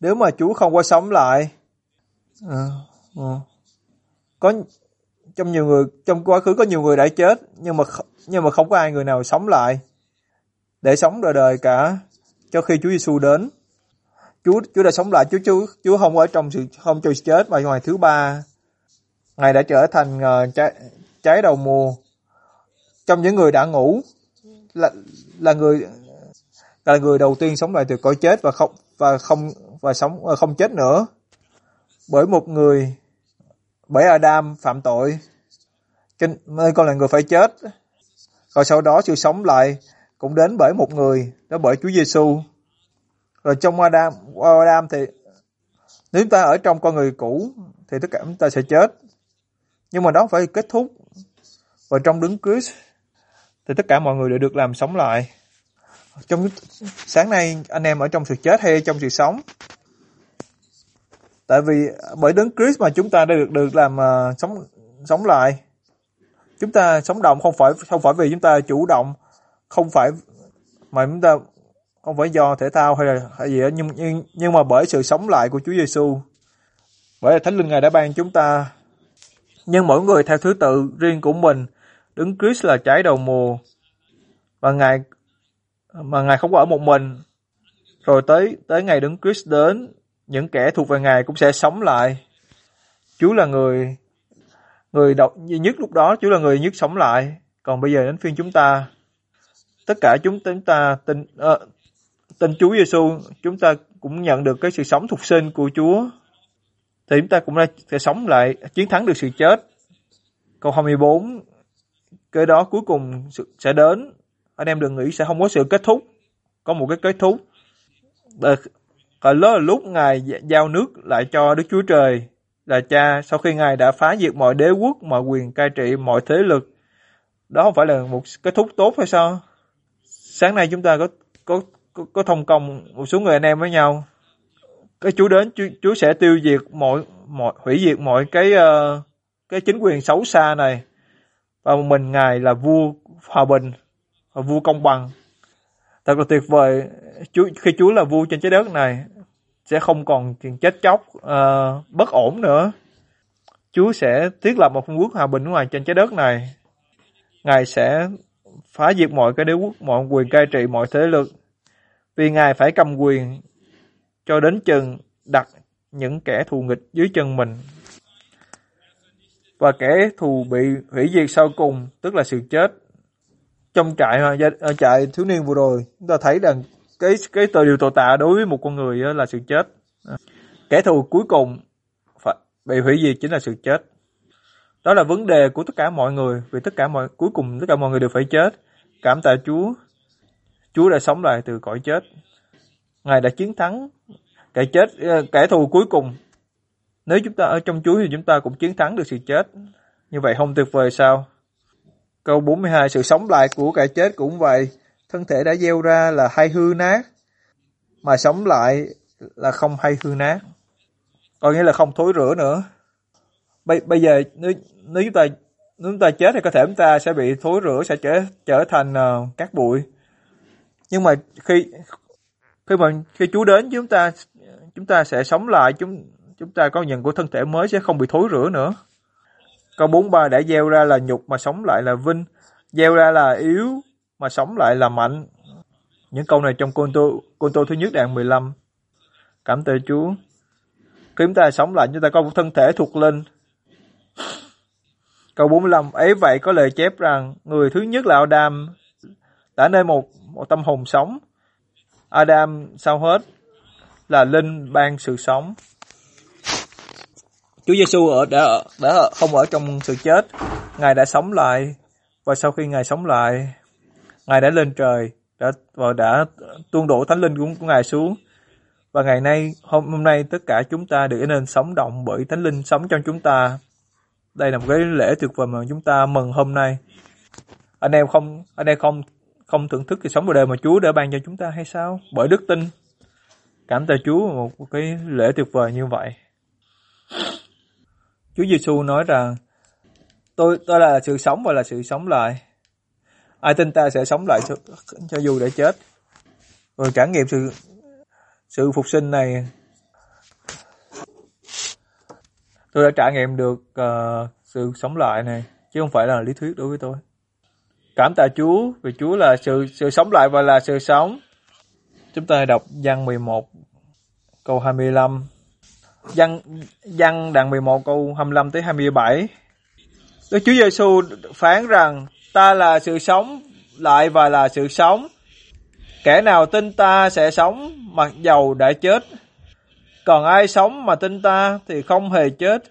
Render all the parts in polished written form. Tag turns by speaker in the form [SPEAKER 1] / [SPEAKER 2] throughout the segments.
[SPEAKER 1] Nếu mà Chúa không có sống lại, có trong quá khứ có nhiều người đã chết, nhưng mà không có ai người nào sống lại để sống đời đời cả cho khi Chúa Giêsu đến. Chúa đã sống lại, Chúa không ở trong không cho chết, mà ngày thứ ba Ngài đã trở thành trái đầu mùa trong những người đã ngủ, là người đầu tiên sống lại từ cõi chết và không chết nữa. Bởi Adam phạm tội nên con là người phải chết. Rồi sau đó sự sống lại cũng đến bởi một người, đó bởi Chúa Giêsu. Rồi trong Adam thì nếu chúng ta ở trong con người cũ thì tất cả chúng ta sẽ chết. Nhưng mà đó phải kết thúc. Và trong Đấng Christ thì tất cả mọi người đều được làm sống lại. Trong sáng nay anh em ở trong sự chết hay trong sự sống? Tại vì bởi Đấng Christ mà chúng ta đã được làm sống lại. Chúng ta sống động không phải vì chúng ta chủ động, không phải mà chúng ta không phải do thể thao hay gì đó, nhưng mà bởi sự sống lại của Chúa Giêsu. Bởi Thánh Linh Ngài đã ban chúng ta. Nhưng mỗi người theo thứ tự riêng của mình. Đấng Christ là trái đầu mùa và Ngài không có ở một mình. Rồi tới ngày Đấng Christ đến, những kẻ thuộc về Ngài cũng sẽ sống lại. Chúa là người duy nhất lúc đó, Chúa là người duy nhất sống lại. Còn bây giờ đến phiên chúng ta, tất cả chúng ta tin Chúa Giêsu, chúng ta cũng nhận được cái sự sống thuộc sinh của Chúa, thì chúng ta cũng sẽ sống lại, chiến thắng được sự chết. Câu 24, cái đó cuối cùng sẽ đến. Anh em đừng nghĩ sẽ không có sự kết thúc, có một cái kết thúc. Đó là lúc Ngài giao nước lại cho Đức Chúa Trời là Cha, sau khi Ngài đã phá diệt mọi đế quốc, mọi quyền cai trị, mọi thế lực. Đó không phải là một kết thúc tốt hay sao? Sáng nay chúng ta có thông công một số người anh em với nhau. Cái Chúa đến, Chúa sẽ tiêu diệt hủy diệt mọi cái chính quyền xấu xa này. Và mình Ngài là vua hòa bình và vua công bằng. Thật là tuyệt vời. Khi Chúa là vua trên trái đất này, sẽ không còn chuyện chết chóc, bất ổn nữa. Chúa sẽ thiết lập một vương quốc hòa bình ngoài trên trái đất này. Ngài sẽ phá diệt mọi cái đế quốc, mọi quyền cai trị, mọi thế lực. Vì Ngài phải cầm quyền cho đến chừng đặt những kẻ thù nghịch dưới chân mình. Và kẻ thù bị hủy diệt sau cùng, tức là sự chết. Trong trại thiếu niên vừa rồi, chúng ta thấy rằng cái điều tồi tệ đối với một con người là sự chết. Kẻ thù cuối cùng phải bị hủy diệt chính là sự chết. Đó là vấn đề của tất cả mọi người, vì cuối cùng tất cả mọi người đều phải chết. Cảm tạ Chúa. Chúa đã sống lại từ cõi chết. Ngài đã chiến thắng kẻ thù cuối cùng. Nếu chúng ta ở trong Chúa thì chúng ta cũng chiến thắng được sự chết. Như vậy không tuyệt vời sao? Câu 42, sự sống lại của kẻ chết cũng vậy. Thân thể đã gieo ra là hay hư nát, mà sống lại là không hay hư nát. Có nghĩa là không thối rữa nữa. Bây giờ nếu chúng ta chết thì có thể chúng ta sẽ bị thối rữa, sẽ trở thành cát bụi. Nhưng mà khi Chúa đến chúng ta sẽ sống lại, chúng ta có nhận của thân thể mới, sẽ không bị thối rữa nữa. Câu 43, đã gieo ra là nhục mà sống lại là vinh, gieo ra là yếu mà sống lại là mạnh. Những câu này trong Côn Tô thứ nhất đoạn 15. Cảm tạ Chúa. Khi chúng ta sống lại, chúng ta có một thân thể thuộc linh. Câu 45, ấy vậy có lời chép rằng người thứ nhất là Adam đã nên một tâm hồn sống. Adam sau hết là linh ban sự sống. Chúa Giêsu đã không ở trong sự chết, Ngài đã sống lại, và sau khi Ngài sống lại, Ngài đã lên trời và đã tuôn đổ Thánh Linh của Ngài xuống. Và ngày nay, hôm nay tất cả chúng ta được nên sống động bởi Thánh Linh sống trong chúng ta. Đây là một cái lễ tuyệt vời mà chúng ta mừng hôm nay. Anh em không thưởng thức cái sống đời đời mà Chúa đã ban cho chúng ta hay sao? Bởi đức tin. Cảm tạ Chúa một cái lễ tuyệt vời như vậy. Chúa Giêsu nói rằng tôi là sự sống và là sự sống lại. Ai tin ta sẽ sống lại cho dù đã chết. Rồi trải nghiệm sự phục sinh này Tôi đã trải nghiệm được sự sống lại này, chứ không phải là lý thuyết đối với tôi. Cảm tạ Chúa, vì Chúa là sự sống lại và là sự sống. Chúng ta đọc Giăng 11 câu 25. Giăng đoạn 11 câu 25 tới 27. Đức Chúa Giêsu phán rằng ta là sự sống lại và là sự sống. Kẻ nào tin ta sẽ sống mặc dầu đã chết. Còn ai sống mà tin ta thì không hề chết.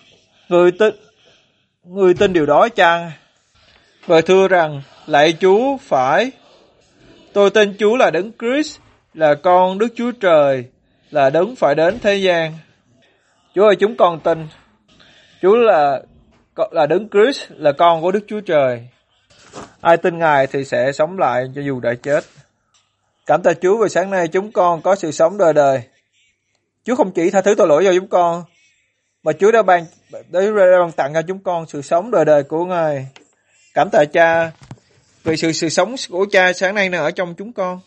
[SPEAKER 1] Người tin điều đó chăng? Và thưa rằng lạy Chúa, phải. Tôi tin Chúa là Đấng Christ, là con Đức Chúa Trời, là Đấng phải đến thế gian. Chúa ơi, chúng con tin Chúa là Đấng Christ, là con của Đức Chúa Trời. Ai tin Ngài thì sẽ sống lại cho dù đã chết. Cảm tạ Chúa vì sáng nay chúng con có sự sống đời đời. Chúa không chỉ tha thứ tội lỗi cho chúng con, mà Chúa đã ban tặng cho chúng con sự sống đời đời của Ngài. Cảm tạ Cha vì sự sống của Cha sáng nay đang ở trong chúng con.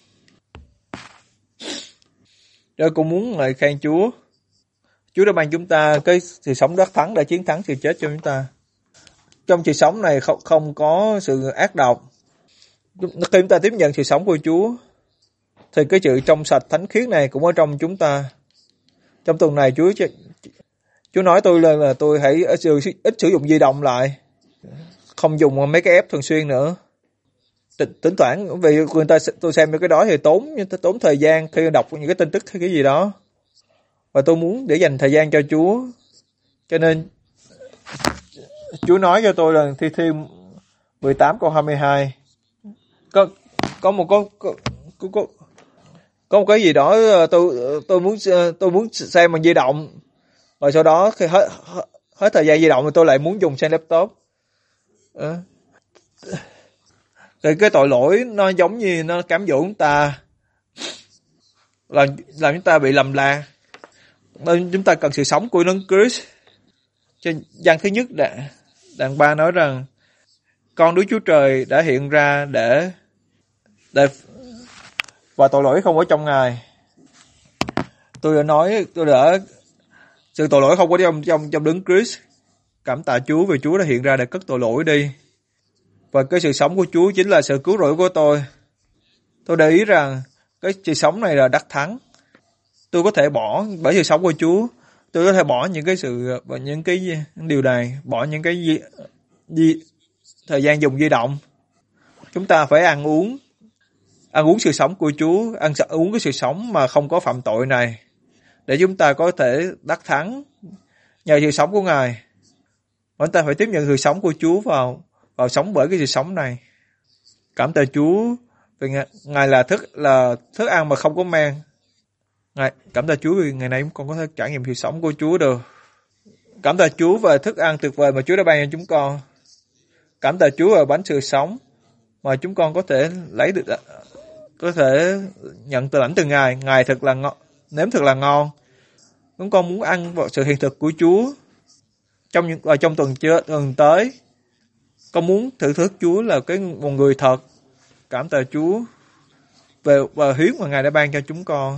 [SPEAKER 1] Tôi cũng muốn ngợi khen Chúa. Chúa đã ban chúng ta cái sự sống đắc thắng để chiến thắng sự chết cho chúng ta. Trong sự sống này không có sự ác độc. Khi chúng ta tiếp nhận sự sống của Chúa, thì cái sự trong sạch thánh khiết này cũng ở trong chúng ta. Trong tuần này Chúa nói tôi là tôi hãy ít sử dụng di động lại, không dùng mấy cái app thường xuyên nữa. Tính toán vì tôi xem cái đó thì tốn thời gian khi đọc những cái tin tức hay cái gì đó, và tôi muốn để dành thời gian cho Chúa. Cho nên Chúa nói cho tôi là Thi 18 câu 22 có một cái gì đó tôi muốn xem bằng di động, rồi sau đó khi hết thời gian di động thì tôi lại muốn dùng xem laptop. Thì cái tội lỗi nó giống như nó cám dỗ chúng ta, làm chúng ta bị lầm lạc. Nên chúng ta cần sự sống của Đấng Christ. Trên Giăng thứ nhất đoạn 3 nói rằng con Đức Chúa Trời đã hiện ra để và tội lỗi không ở trong Ngài. Tôi đã sự tội lỗi không có trong Đấng Christ. Cảm tạ Chúa vì Chúa đã hiện ra để cất tội lỗi đi. Và cái sự sống của Chúa chính là sự cứu rỗi của tôi. Tôi để ý rằng cái sự sống này là đắc thắng. Tôi có thể bỏ bởi sự sống của Chúa. Tôi có thể bỏ những cái điều này, bỏ những cái thời gian dùng di động. Chúng ta phải ăn uống sự sống của Chúa, ăn uống cái sự sống mà không có phạm tội này, để chúng ta có thể đắc thắng nhờ sự sống của Ngài. Chúng ta phải tiếp nhận sự sống của Chúa vào sống bởi cái sự sống này. Cảm tạ Chúa vì Ngài là thức ăn mà không có men. Cảm tạ Chúa vì ngày nay chúng con có thể trải nghiệm sự sống của Chúa được. Cảm tạ Chúa về thức ăn tuyệt vời mà Chúa đã ban cho chúng con. Cảm tạ Chúa về bánh sự sống mà chúng con có thể lấy được, có thể nhận từ lãnh từ Ngài. Ngài thật là ngon, nếm thật là ngon. Chúng con muốn ăn vào sự hiện thực của Chúa trong tuần tới. Con muốn thử thức Chúa là một người thật. Cảm tạ Chúa về hiếu mà Ngài đã ban cho chúng con.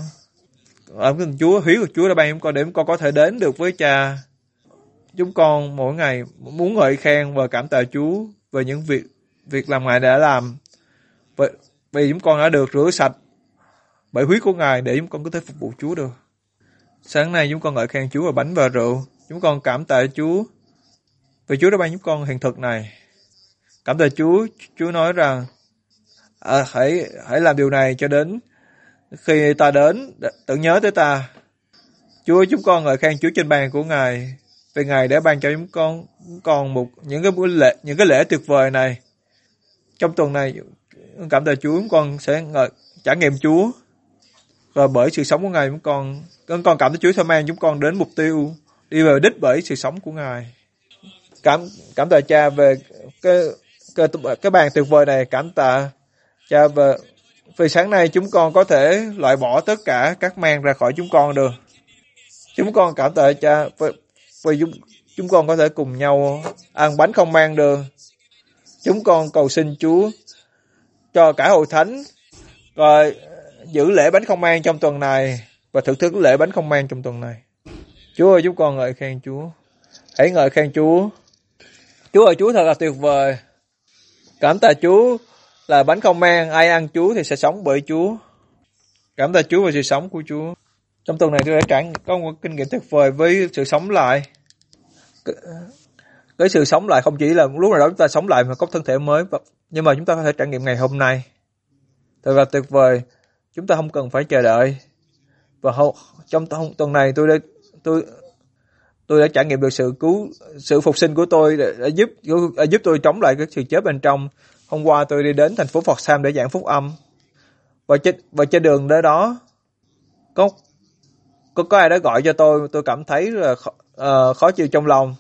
[SPEAKER 1] Hiếu của Chúa đã ban cho chúng con để chúng con có thể đến được với Cha. Chúng con mỗi ngày muốn ngợi khen và cảm tạ Chúa về những việc làm Ngài đã làm. Vì chúng con đã được rửa sạch bởi huyết của Ngài để chúng con có thể phục vụ Chúa được. Sáng nay chúng con ngợi khen Chúa về bánh và rượu. Chúng con cảm tạ Chúa vì Chúa đã ban chúng con hiện thực này. Cảm tạ Chúa. Chúa nói rằng hãy làm điều này cho đến khi ta đến, tự nhớ tới ta. Chúa, chúng con ngợi khen Chúa trên bàn của Ngài vì Ngài đã ban cho chúng con những cái lễ tuyệt vời này. Trong tuần này, cảm tạ Chúa, chúng con sẽ trải nghiệm Chúa, và bởi sự sống của Ngài chúng con cảm tạ Chúa sẽ mang chúng con đến mục tiêu, đi về đích bởi sự sống của Ngài. Cảm tạ Cha về cái bàn tuyệt vời này. Cảm tạ Cha vì sáng nay chúng con có thể loại bỏ tất cả các mang ra khỏi chúng con được. Chúng con cảm tạ Cha vì chúng con có thể cùng nhau ăn bánh không mang được. Chúng con cầu xin Chúa cho cả hội thánh rồi giữ lễ bánh không mang trong tuần này và thực thức lễ bánh không mang trong tuần này. Chúa ơi, chúng con ngợi khen Chúa. Hãy ngợi khen Chúa. Chúa ơi, Chúa thật là tuyệt vời. Cảm tạ Chúa là bánh không men, ai ăn Chúa thì sẽ sống bởi Chúa. Cảm tạ Chúa về sự sống của Chúa. Trong tuần này tôi đã có một kinh nghiệm tuyệt vời với sự sống lại. Cái sự sống lại không chỉ là lúc nào đó chúng ta sống lại mà có thân thể mới, nhưng mà chúng ta có thể trải nghiệm ngày hôm nay. Thật là tuyệt vời. Chúng ta không cần phải chờ đợi. Và trong tuần này tôi đã trải nghiệm được sự phục sinh của tôi đã giúp tôi chống lại cái sự chết bên trong. Hôm qua tôi đi đến thành phố Phật Sam để giảng phúc âm. Và trên đường đến đó có ai đó gọi cho tôi cảm thấy là khó chịu trong lòng.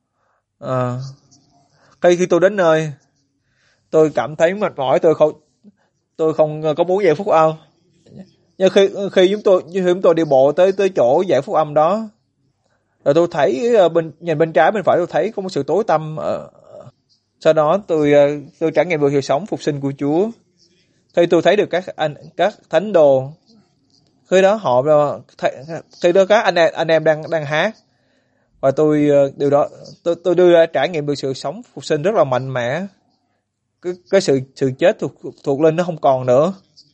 [SPEAKER 1] Khi tôi đến nơi, tôi cảm thấy mệt mỏi, tôi không có muốn giảng phúc âm. Nhưng khi chúng tôi đi bộ tới chỗ giảng phúc âm đó, rồi tôi thấy nhìn bên trái bên phải tôi thấy có một sự tối tăm. Sau đó tôi trải nghiệm được sự sống phục sinh của Chúa. Khi tôi thấy được các thánh đồ, khi đó các anh em đang hát, và tôi đưa ra trải nghiệm được sự sống phục sinh rất là mạnh mẽ. Cái sự chết thuộc linh nó không còn nữa.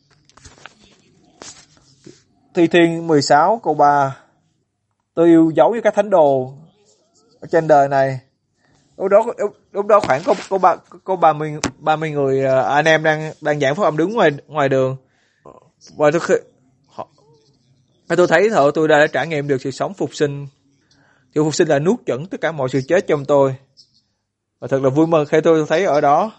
[SPEAKER 1] Thi Thiên 16 câu 3. Tôi yêu dấu với các thánh đồ ở trên đời này. Lúc đó khoảng có 30 người anh em đang giảng phúc âm đứng ngoài đường. Và tôi thấy tôi đã trải nghiệm được sự sống phục sinh. Sự phục sinh là nuốt chửng tất cả mọi sự chết trong tôi. Và thật là vui mừng khi tôi thấy ở đó.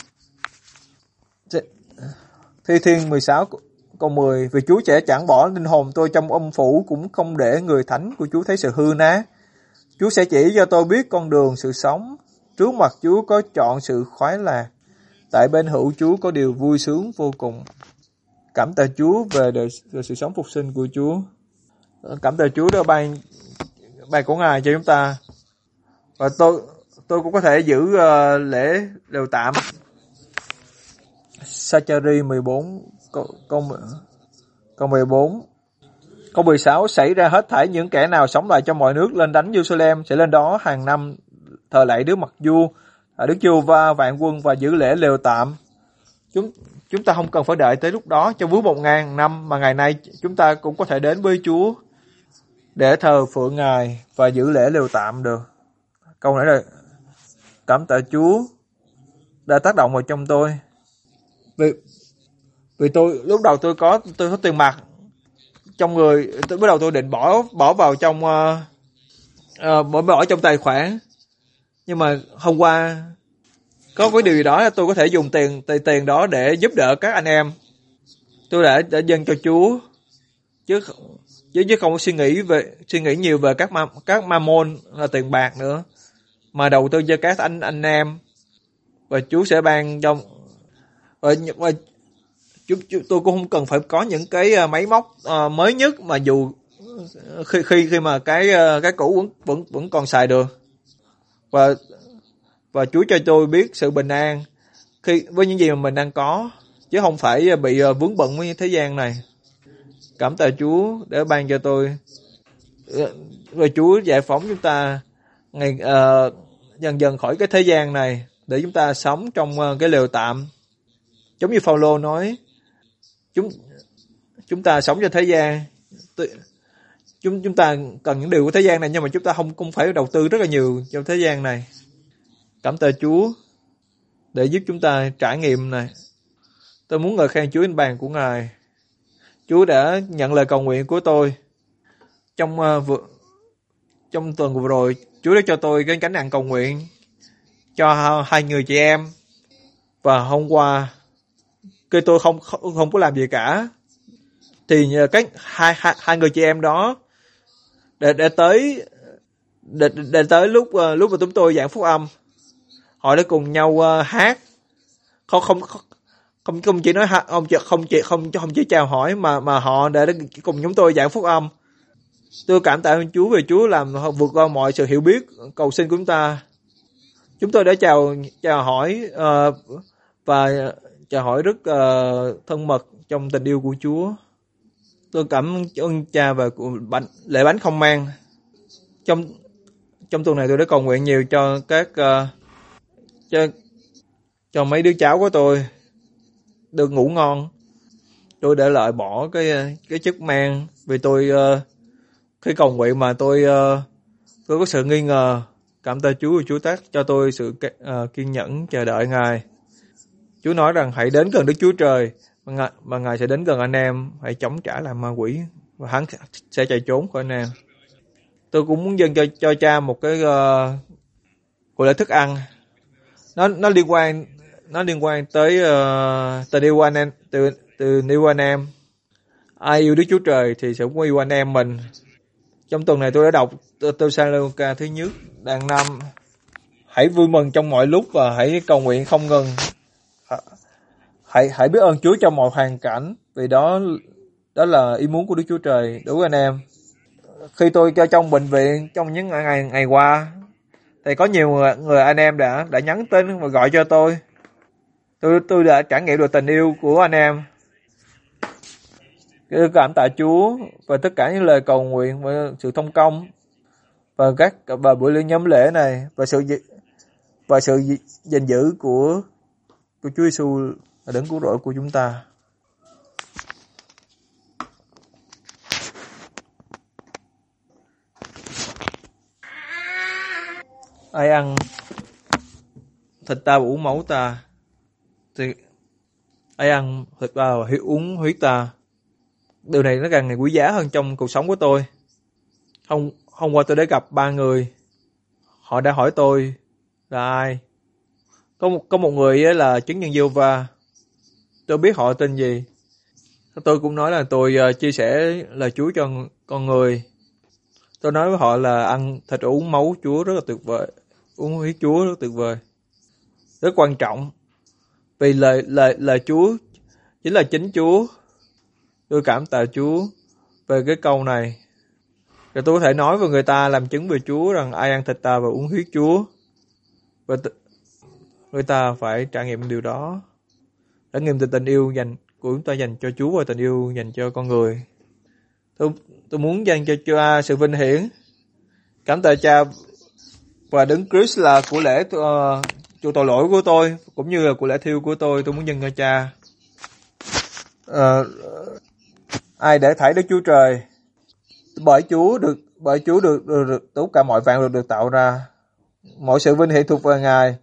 [SPEAKER 1] Thi Thiên 16 câu 10. Vì Chúa sẽ chẳng bỏ linh hồn tôi trong âm phủ, cũng không để người thánh của Chúa thấy sự hư nát. Chúa sẽ chỉ cho tôi biết con đường sự sống. Trước mặt Chúa có chọn sự khoái lạc. Tại bên hữu Chúa có điều vui sướng vô cùng. Cảm tạ Chúa về sự sống phục sinh của Chúa. Cảm tạ Chúa đã ban của Ngài cho chúng ta. Và tôi cũng có thể giữ lễ đều tạm. Sa-cha-ri 14 câu 14. Câu 16. Xảy ra hết thảy những kẻ nào sống lại trong mọi nước lên đánh Jerusalem sẽ lên đó hàng năm thờ lạy Đức Mặc Vua, Đức Giê-hô-va vạn quân và giữ lễ lều tạm. Chúng ta không cần phải đợi tới lúc đó cho vui 1000 năm, mà ngày nay chúng ta cũng có thể đến với Chúa để thờ phượng Ngài và giữ lễ lều tạm được. Câu này là cảm tạ Chúa đã tác động vào trong tôi. Vì lúc đầu tôi có tiền mặt trong người, bắt đầu tôi định bỏ vào trong bỏ trong tài khoản. Nhưng mà hôm qua có cái điều gì đó tôi có thể dùng tiền đó để giúp đỡ các anh em. Tôi đã dâng cho Chúa chứ không suy nghĩ nhiều về các mammon là tiền bạc nữa, mà đầu tư cho các anh em, và Chúa sẽ ban trong. Và tôi cũng không cần phải có những cái máy móc mới nhất, mà dù khi mà cái cũ vẫn còn xài được. Và Chúa cho tôi biết sự bình an với những gì mà mình đang có, chứ không phải bị vướng bận với thế gian này. Cảm tạ Chúa để ban cho tôi. Rồi Chúa giải phóng chúng ta dần dần khỏi cái thế gian này, để chúng ta sống trong cái lều tạm. Giống như Phao-lô nói, chúng ta sống trên thế gian, chúng ta cần những điều của thế gian này, nhưng mà chúng ta không phải đầu tư rất là nhiều trong thế gian này. Cảm tạ Chúa để giúp chúng ta trải nghiệm này. Tôi muốn ngợi khen Chúa trên bàn của Ngài. Chúa đã nhận lời cầu nguyện của tôi. Trong tuần vừa rồi, Chúa đã cho tôi cái gánh nặng cầu nguyện cho 2 người chị em. Và hôm qua, khi tôi không có làm gì cả, thì hai người chị em đó để tới lúc mà chúng tôi giảng phúc âm, họ đã cùng nhau hát. Không chỉ nói không chỉ chào hỏi, mà họ đã cùng chúng tôi giảng phúc âm. Tôi cảm tạ ơn Chúa về Chúa làm vượt qua mọi sự hiểu biết cầu xin của chúng ta. Chúng tôi đã chào hỏi và chào hỏi rất thân mật trong tình yêu của Chúa. Tôi cảm ơn Cha về lễ bánh không mang. Trong tuần này tôi đã cầu nguyện nhiều cho các cho mấy đứa cháu của tôi được ngủ ngon. Tôi đã loại bỏ cái chất men vì tôi khi cầu nguyện mà tôi có sự nghi ngờ. Cảm tạ Chúa và Chúa tác cho tôi sự kiên nhẫn chờ đợi Ngài. Chúa nói rằng hãy đến gần Đức Chúa Trời mà Ngài sẽ đến gần anh em. Hãy chống trả lại ma quỷ và hắn sẽ chạy trốn khỏi anh em. Tôi cũng muốn dâng cho cha một cái gọi là thức ăn. Nó liên quan tới tình yêu anh em, từ yêu anh em. Ai yêu Đức Chúa Trời thì sẽ cũng yêu anh em mình. Trong tuần này tôi đã đọc Thessalonica thứ nhất đoạn 5. Hãy vui mừng trong mọi lúc và hãy cầu nguyện không ngừng. Hãy biết ơn Chúa trong mọi hoàn cảnh, vì đó là ý muốn của Đức Chúa Trời đối với anh em. Khi tôi cho trong bệnh viện trong những ngày qua thì có nhiều người anh em đã nhắn tin và gọi cho tôi. Tôi đã trải nghiệm được tình yêu của anh em. Cảm tạ Chúa và tất cả những lời cầu nguyện và sự thông công và buổi liên nhóm lễ này và sự gìn giữ của Chúa Giêsu là đấng cứu rỗi của chúng ta. Ai ăn thịt ta và uống máu ta thì ai ăn thịt ta và uống huyết ta. Điều này nó càng ngày quý giá hơn trong cuộc sống của tôi. Hôm qua tôi đã gặp 3 người. Họ đã hỏi tôi là ai. Có một người là chứng nhân Giê-hô-va. Tôi biết họ tên gì. Tôi cũng nói là tôi chia sẻ lời Chúa cho con người. Tôi nói với họ là ăn thịt uống máu Chúa rất là tuyệt vời. Uống huyết Chúa rất tuyệt vời. Rất quan trọng. Vì lời Chúa chính là chính Chúa. Tôi cảm tạ Chúa về cái câu này. Rồi tôi có thể nói với người ta làm chứng về Chúa rằng ai ăn thịt ta và uống huyết Chúa. Và người ta phải trải nghiệm điều đó. Trải nghiệm tình yêu của chúng ta dành cho Chúa và tình yêu dành cho con người. Tôi muốn dành cho Cha sự vinh hiển. Cảm tạ Cha và Đấng Christ là của lễ chuộc tội lỗi của tôi, cũng như là của lễ thiêu của tôi. Tôi muốn dâng cho Cha. Ai để thảy Đức Chúa Trời, bởi Chúa được tất cả mọi vạn được tạo ra. Mọi sự vinh hiển thuộc về Ngài.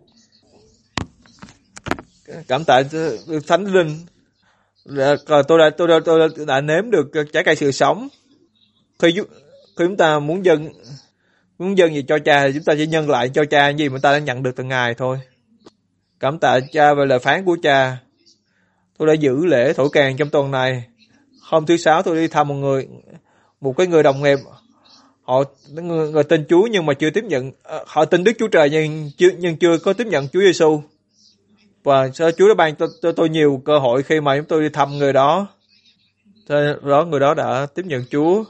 [SPEAKER 1] Cảm tạ Thánh Linh. Tôi đã nếm được trái cây sự sống. Khi chúng ta muốn dâng gì cho Cha thì chúng ta chỉ nhân lại cho Cha gì mà ta đã nhận được từ Ngài thôi. Cảm tạ Cha về lời phán của Cha. Tôi đã giữ lễ thổi kèn trong tuần này. Hôm thứ Sáu tôi đi thăm một cái người đồng nghiệp. Người tin Chúa nhưng mà chưa tiếp nhận. Họ tin Đức Chúa Trời nhưng chưa có tiếp nhận Chúa Giêsu. Và Chúa đã ban cho tôi nhiều cơ hội khi mà chúng tôi đi thăm người đó. Thế đó, người đó đã tiếp nhận Chúa.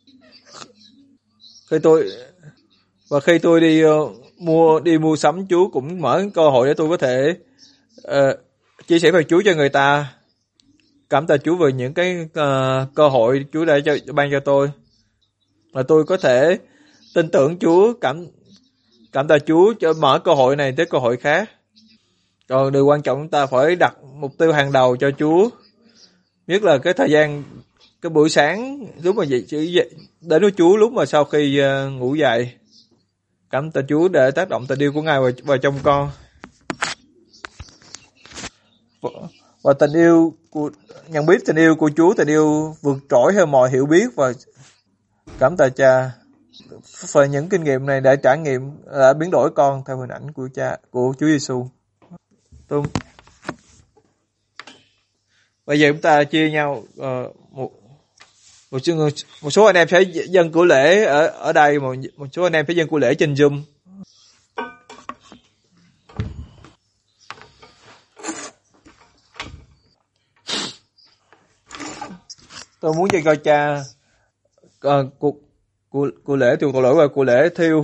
[SPEAKER 1] Khi tôi đi mua sắm, Chúa cũng mở cơ hội để tôi có thể chia sẻ về Chúa cho người ta. Cảm tạ Chúa về những cái cơ hội Chúa đã ban cho tôi. Và tôi có thể tin tưởng Chúa, cảm tạ Chúa cho mở cơ hội này tới cơ hội khác. Còn điều quan trọng chúng ta phải đặt mục tiêu hàng đầu cho Chúa. Nhất là cái thời gian, cái buổi sáng lúc mà chỉ đến với Chúa lúc mà sau khi ngủ dậy. Cảm tạ Chúa để tác động tình yêu của Ngài vào trong con. Và tình yêu nhận biết tình yêu của Chúa, tình yêu vượt trội hơn mọi hiểu biết. Và cảm tạ Cha về những kinh nghiệm này đã trải nghiệm, đã biến đổi con theo hình ảnh của Cha, của Chúa Giêsu. Bây giờ chúng ta chia nhau một số anh em sẽ dâng của lễ ở đây, một số anh em sẽ dâng của lễ trên Zoom. Tôi muốn dâng cho Cha của lễ chuộc tội lỗi và của lễ thiêu.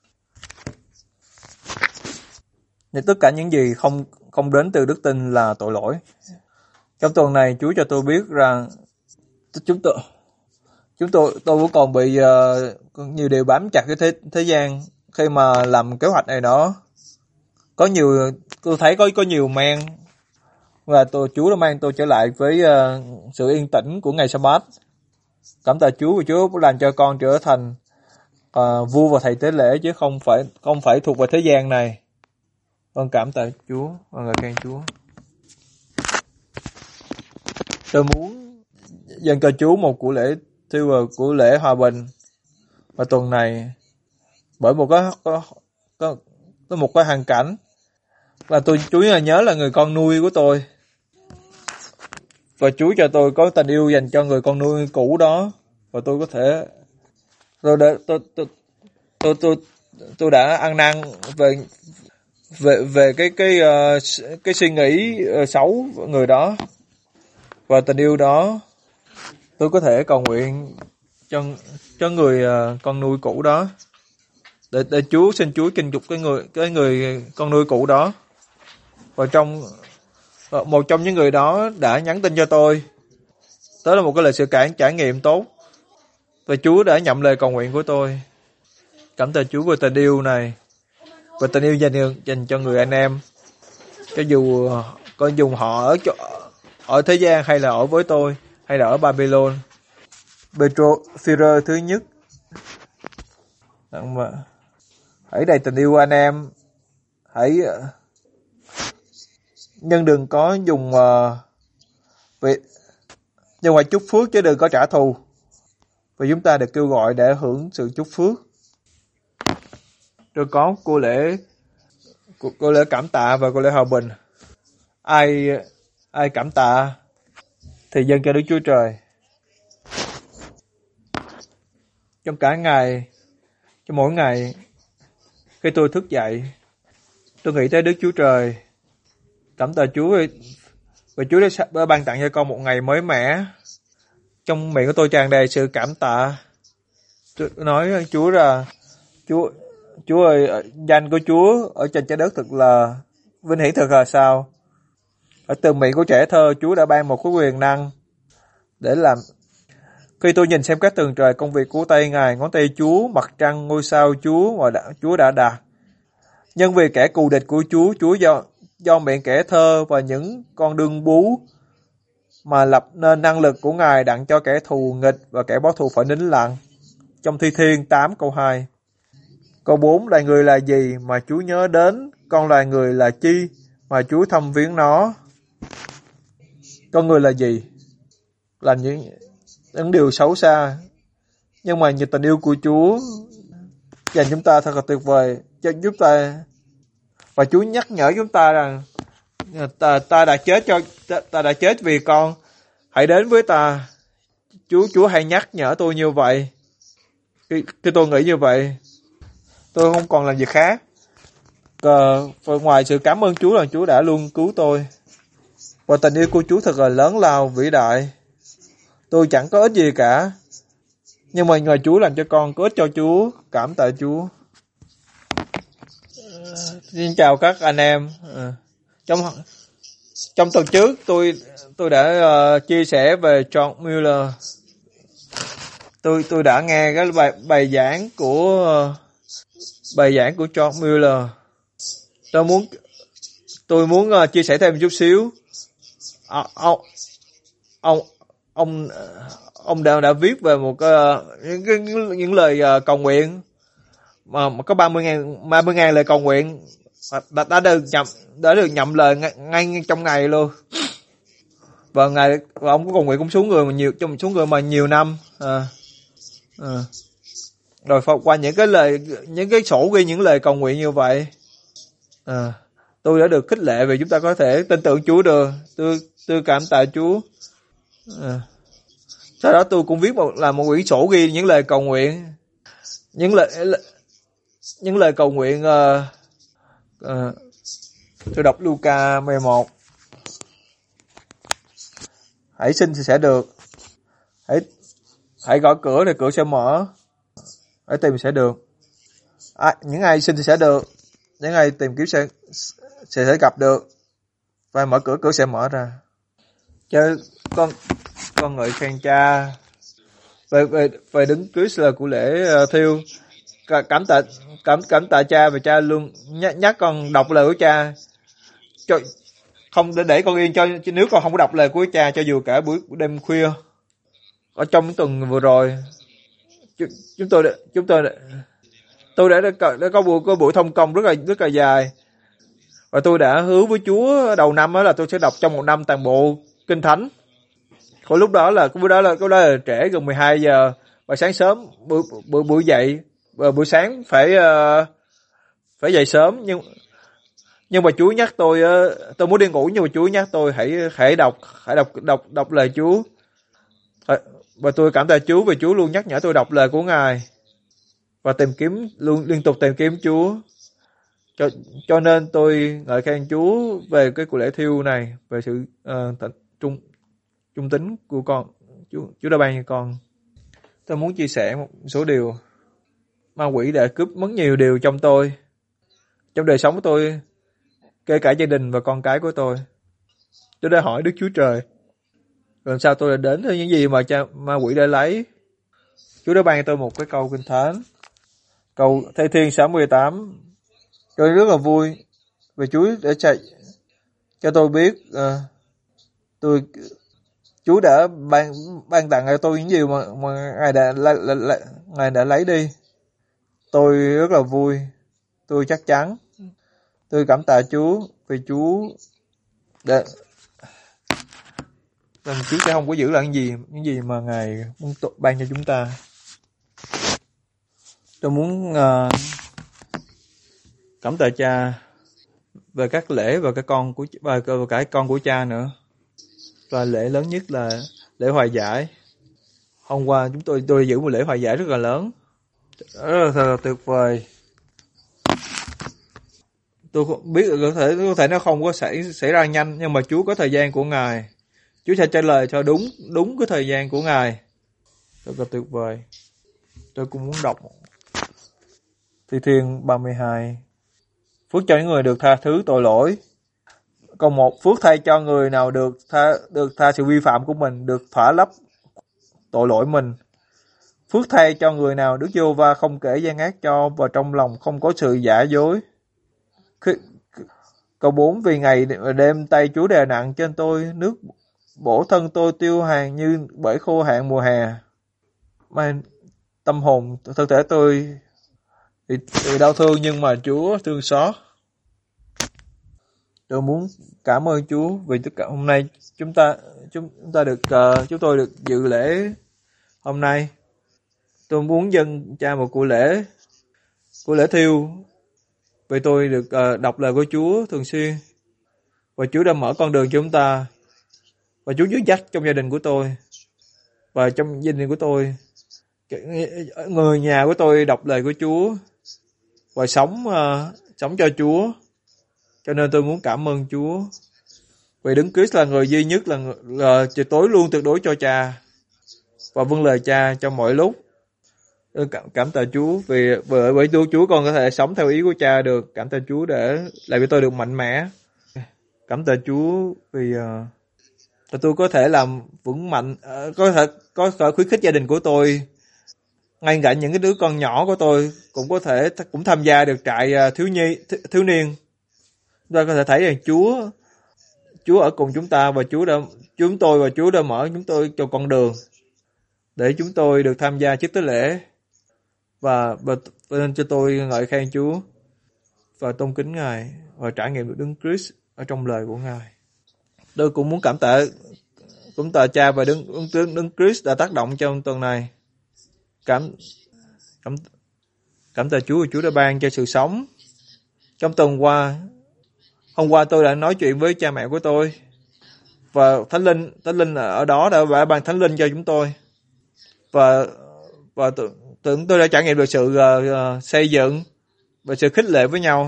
[SPEAKER 1] Nên tất cả những gì không đến từ đức tin là tội lỗi. Trong tuần này Chúa cho tôi biết rằng tôi vẫn còn bị nhiều điều bám chặt cái thế gian, khi mà làm kế hoạch này đó, tôi thấy có nhiều mang, và Chúa đã mang tôi trở lại với sự yên tĩnh của ngày Sa-bát. Cảm tạ Chúa, và Chúa làm cho con trở thành vua và thầy tế lễ, chứ không phải thuộc về thế gian này. Con cảm tạ Chúa và ngợi khen Chúa. Tôi muốn dâng cho Chúa một của lễ thiêu, của lễ hòa bình vào tuần này, bởi một cái hoàn cảnh, và Chúa nhớ là người con nuôi của tôi, và Chúa cho tôi có tình yêu dành cho người con nuôi cũ đó, và tôi có thể tôi đã ăn năn về cái suy nghĩ xấu của người đó, và tình yêu đó tôi có thể cầu nguyện cho người con nuôi cũ đó, để xin Chúa chinh phục cái người con nuôi cũ đó. Và một trong những người đó đã nhắn tin cho tôi, đó là một cái lời sự trải nghiệm tốt, và Chúa đã nhậm lời cầu nguyện của tôi. Cảm tạ Chúa về tình yêu này, và tình yêu dành cho người anh em, cho dù con dùng họ ở thế gian, hay là ở với tôi, hay là ở Babylon. Phi-rơ thứ nhất, hãy đầy tình yêu anh em, nhưng đừng có dùng nhưng phải chúc phước chứ đừng có trả thù, và chúng ta được kêu gọi để hưởng sự chúc phước. Rồi có cô lễ cảm tạ và cô lễ hòa bình. Ai cảm tạ thì dâng cho Đức Chúa Trời. Trong cả ngày, trong mỗi ngày, khi tôi thức dậy, tôi nghĩ tới Đức Chúa Trời, cảm tạ Chúa, và Chúa đã ban tặng cho con một ngày mới mẻ. Trong miệng của tôi tràn đầy sự cảm tạ. Tôi nói Chúa là Chúa ơi, danh của Chúa ở trên trái đất thật là vinh hiển, thật là sao. Ở từ miệng của trẻ thơ, Chúa đã ban một cái quyền năng để làm. Khi tôi nhìn xem các tầng trời, công việc của tay Ngài, ngón tay Chúa, mặt trăng, ngôi sao Chúa và Chúa đã đặt. Nhưng vì kẻ cù địch của Chúa do miệng kẻ thơ và những con đương bú mà lập nên năng lực của Ngài, đặng cho kẻ thù nghịch và kẻ báo thù phải nín lặng. Trong Thi Thiên 8 câu 2. Câu 4, loài người là gì mà Chúa nhớ đến, con loài người là chi mà Chúa thăm viếng nó. Con người là gì? Là những điều xấu xa, nhưng mà tình yêu của Chúa dành chúng ta thật là tuyệt vời, cho chúng ta. Và Chúa nhắc nhở chúng ta rằng ta đã chết vì con, hãy đến với ta. Chúa hãy nhắc nhở tôi như vậy. Khi tôi nghĩ như vậy, tôi không còn làm gì khác. Và ngoài sự cảm ơn Chúa là Chúa đã luôn cứu tôi, và tình yêu của Chúa thật là lớn lao, vĩ đại. Tôi chẳng có ích gì cả, nhưng mà nhờ Chúa làm cho con có ích cho Chúa. Cảm tạ Chúa. Xin chào các anh em. Trong tuần trước tôi đã chia sẻ về John Mueller. Tôi đã nghe cái bài giảng của John Mueller. Tôi muốn chia sẻ thêm một chút xíu. Ông đã viết về một những lời cầu nguyện mà có 30.000 lời cầu nguyện đã được nhậm lời ngay trong ngày luôn. Và ông có cầu nguyện cũng số người mà nhiều năm. Rồi qua những cái sổ ghi những lời cầu nguyện như vậy, tôi đã được khích lệ vì chúng ta có thể tin tưởng Chúa được. Tôi cảm tạ Chúa. Sau đó tôi cũng viết một quyển sổ ghi những lời cầu nguyện, những lời cầu nguyện. Tôi đọc Luca 11. Hãy xin thì sẽ được. Hãy gõ cửa thì cửa sẽ mở. Hãy tìm sẽ được. Những ai xin thì sẽ được. Những ai tìm kiếm sẽ gặp được. Và mở cửa sẽ mở ra. Chứ con ngợi khen Cha về Đấng Christ là của lễ thiêu. cảm tạ cha, và cha luôn nhắc con đọc lời của cha, cho không để con yên, cho nếu con không có đọc lời của cha, cho dù cả buổi đêm khuya. Ở trong tuần vừa rồi, tôi đã có buổi thông công rất là dài, và tôi đã hứa với Chúa đầu năm đó là tôi sẽ đọc trong một năm toàn bộ Kinh Thánh. Còn lúc đó là trễ, gần 12 giờ, và sáng sớm buổi dậy, và buổi sáng phải dậy sớm, nhưng mà Chúa nhắc tôi muốn đi ngủ, nhưng mà Chúa nhắc tôi hãy đọc lời Chúa. Và tôi cảm tạ Chúa vì Chúa luôn nhắc nhở tôi đọc lời của Ngài và liên tục tìm kiếm Chúa. Cho nên tôi ngợi khen Chúa về cái cuộc lễ thiêu này, về sự trung tín của con. Chúa đã ban cho con. Tôi muốn chia sẻ một số điều. Ma quỷ đã cướp mất nhiều điều trong tôi, trong đời sống của tôi, kể cả gia đình và con cái của tôi. Tôi đã hỏi Đức Chúa Trời, làm sao tôi đã đến với những gì mà ma quỷ đã lấy. Chúa đã ban cho tôi một cái câu Kinh Thánh, câu Thi Thiên 68. Tôi rất là vui vì Chúa đã cho tôi biết Chúa đã ban tặng cho tôi những gì mà Ngài đã lấy đi. Tôi rất là vui, tôi chắc chắn, tôi cảm tạ Chúa vì Chúa đã Chúa sẽ không có giữ lại những gì mà Ngài muốn ban cho chúng ta. Tôi muốn cảm tạ Cha về các lễ và cả con của Cha nữa. Và lễ lớn nhất là lễ hòa giải. Hôm qua tôi giữ một lễ hòa giải rất là lớn, rất là tuyệt vời. Tôi không biết có thể nó không có xảy ra nhanh, nhưng mà Chúa có thời gian của Ngài. Chúa sẽ trả lời cho đúng cái thời gian của Ngài. Rất là tuyệt vời. Tôi cũng muốn đọc Thi Thiên 32. Phước cho những người được tha thứ tội lỗi. Câu 1, phước thay cho người nào được tha sự vi phạm của mình, được thỏa lấp tội lỗi mình. Phước thay cho người nào Đức Giê-hô-va không kể gian ác cho, và trong lòng không có sự giả dối. Câu 4, vì ngày và đêm tay Chúa đè nặng trên tôi, nước bổ thân tôi tiêu hàn như bể khô hạn mùa hè. Tâm hồn thân thể tôi thì đau thương, nhưng mà Chúa thương xót. Tôi muốn cảm ơn Chúa vì tất cả hôm nay chúng tôi được dự lễ hôm nay. Tôi muốn dâng Cha một cuộc lễ thiêu, vì tôi được đọc lời của Chúa thường xuyên, và Chúa đã mở con đường cho chúng ta, và Chúa dẫn dắt trong gia đình của tôi, và trong gia đình của tôi, người nhà của tôi đọc lời của Chúa và sống cho Chúa. Cho nên tôi muốn cảm ơn Chúa vì Đấng Christ là người duy nhất là tối luôn tuyệt đối cho Cha và vâng lời Cha trong mọi lúc. Cảm tạ Chúa vì bởi Chúa con có thể sống theo ý của Cha được. Cảm tạ Chúa để làm cho tôi được mạnh mẽ. Cảm tạ Chúa vì tôi có thể làm vững mạnh, có thể khuyến khích gia đình của tôi, ngay cả những cái đứa con nhỏ của tôi cũng tham gia được trại thiếu niên. Chúng ta có thể thấy rằng Chúa ở cùng chúng ta, và Chúa đã mở chúng tôi cho con đường để chúng tôi được tham gia chức tế lễ, và nên cho tôi ngợi khen Chúa và tôn kính Ngài và trải nghiệm được Đấng Christ ở trong lời của Ngài. Tôi cũng muốn cảm tạ Cha và Đấng Christ đã tác động trong tuần này. Cảm tạ Chúa, Chúa đã ban cho sự sống. Trong tuần qua, hôm qua tôi đã nói chuyện với cha mẹ của tôi, và Thánh Linh ở đó đã ban Thánh Linh cho chúng tôi, và tôi đã trải nghiệm được sự xây dựng và sự khích lệ với nhau.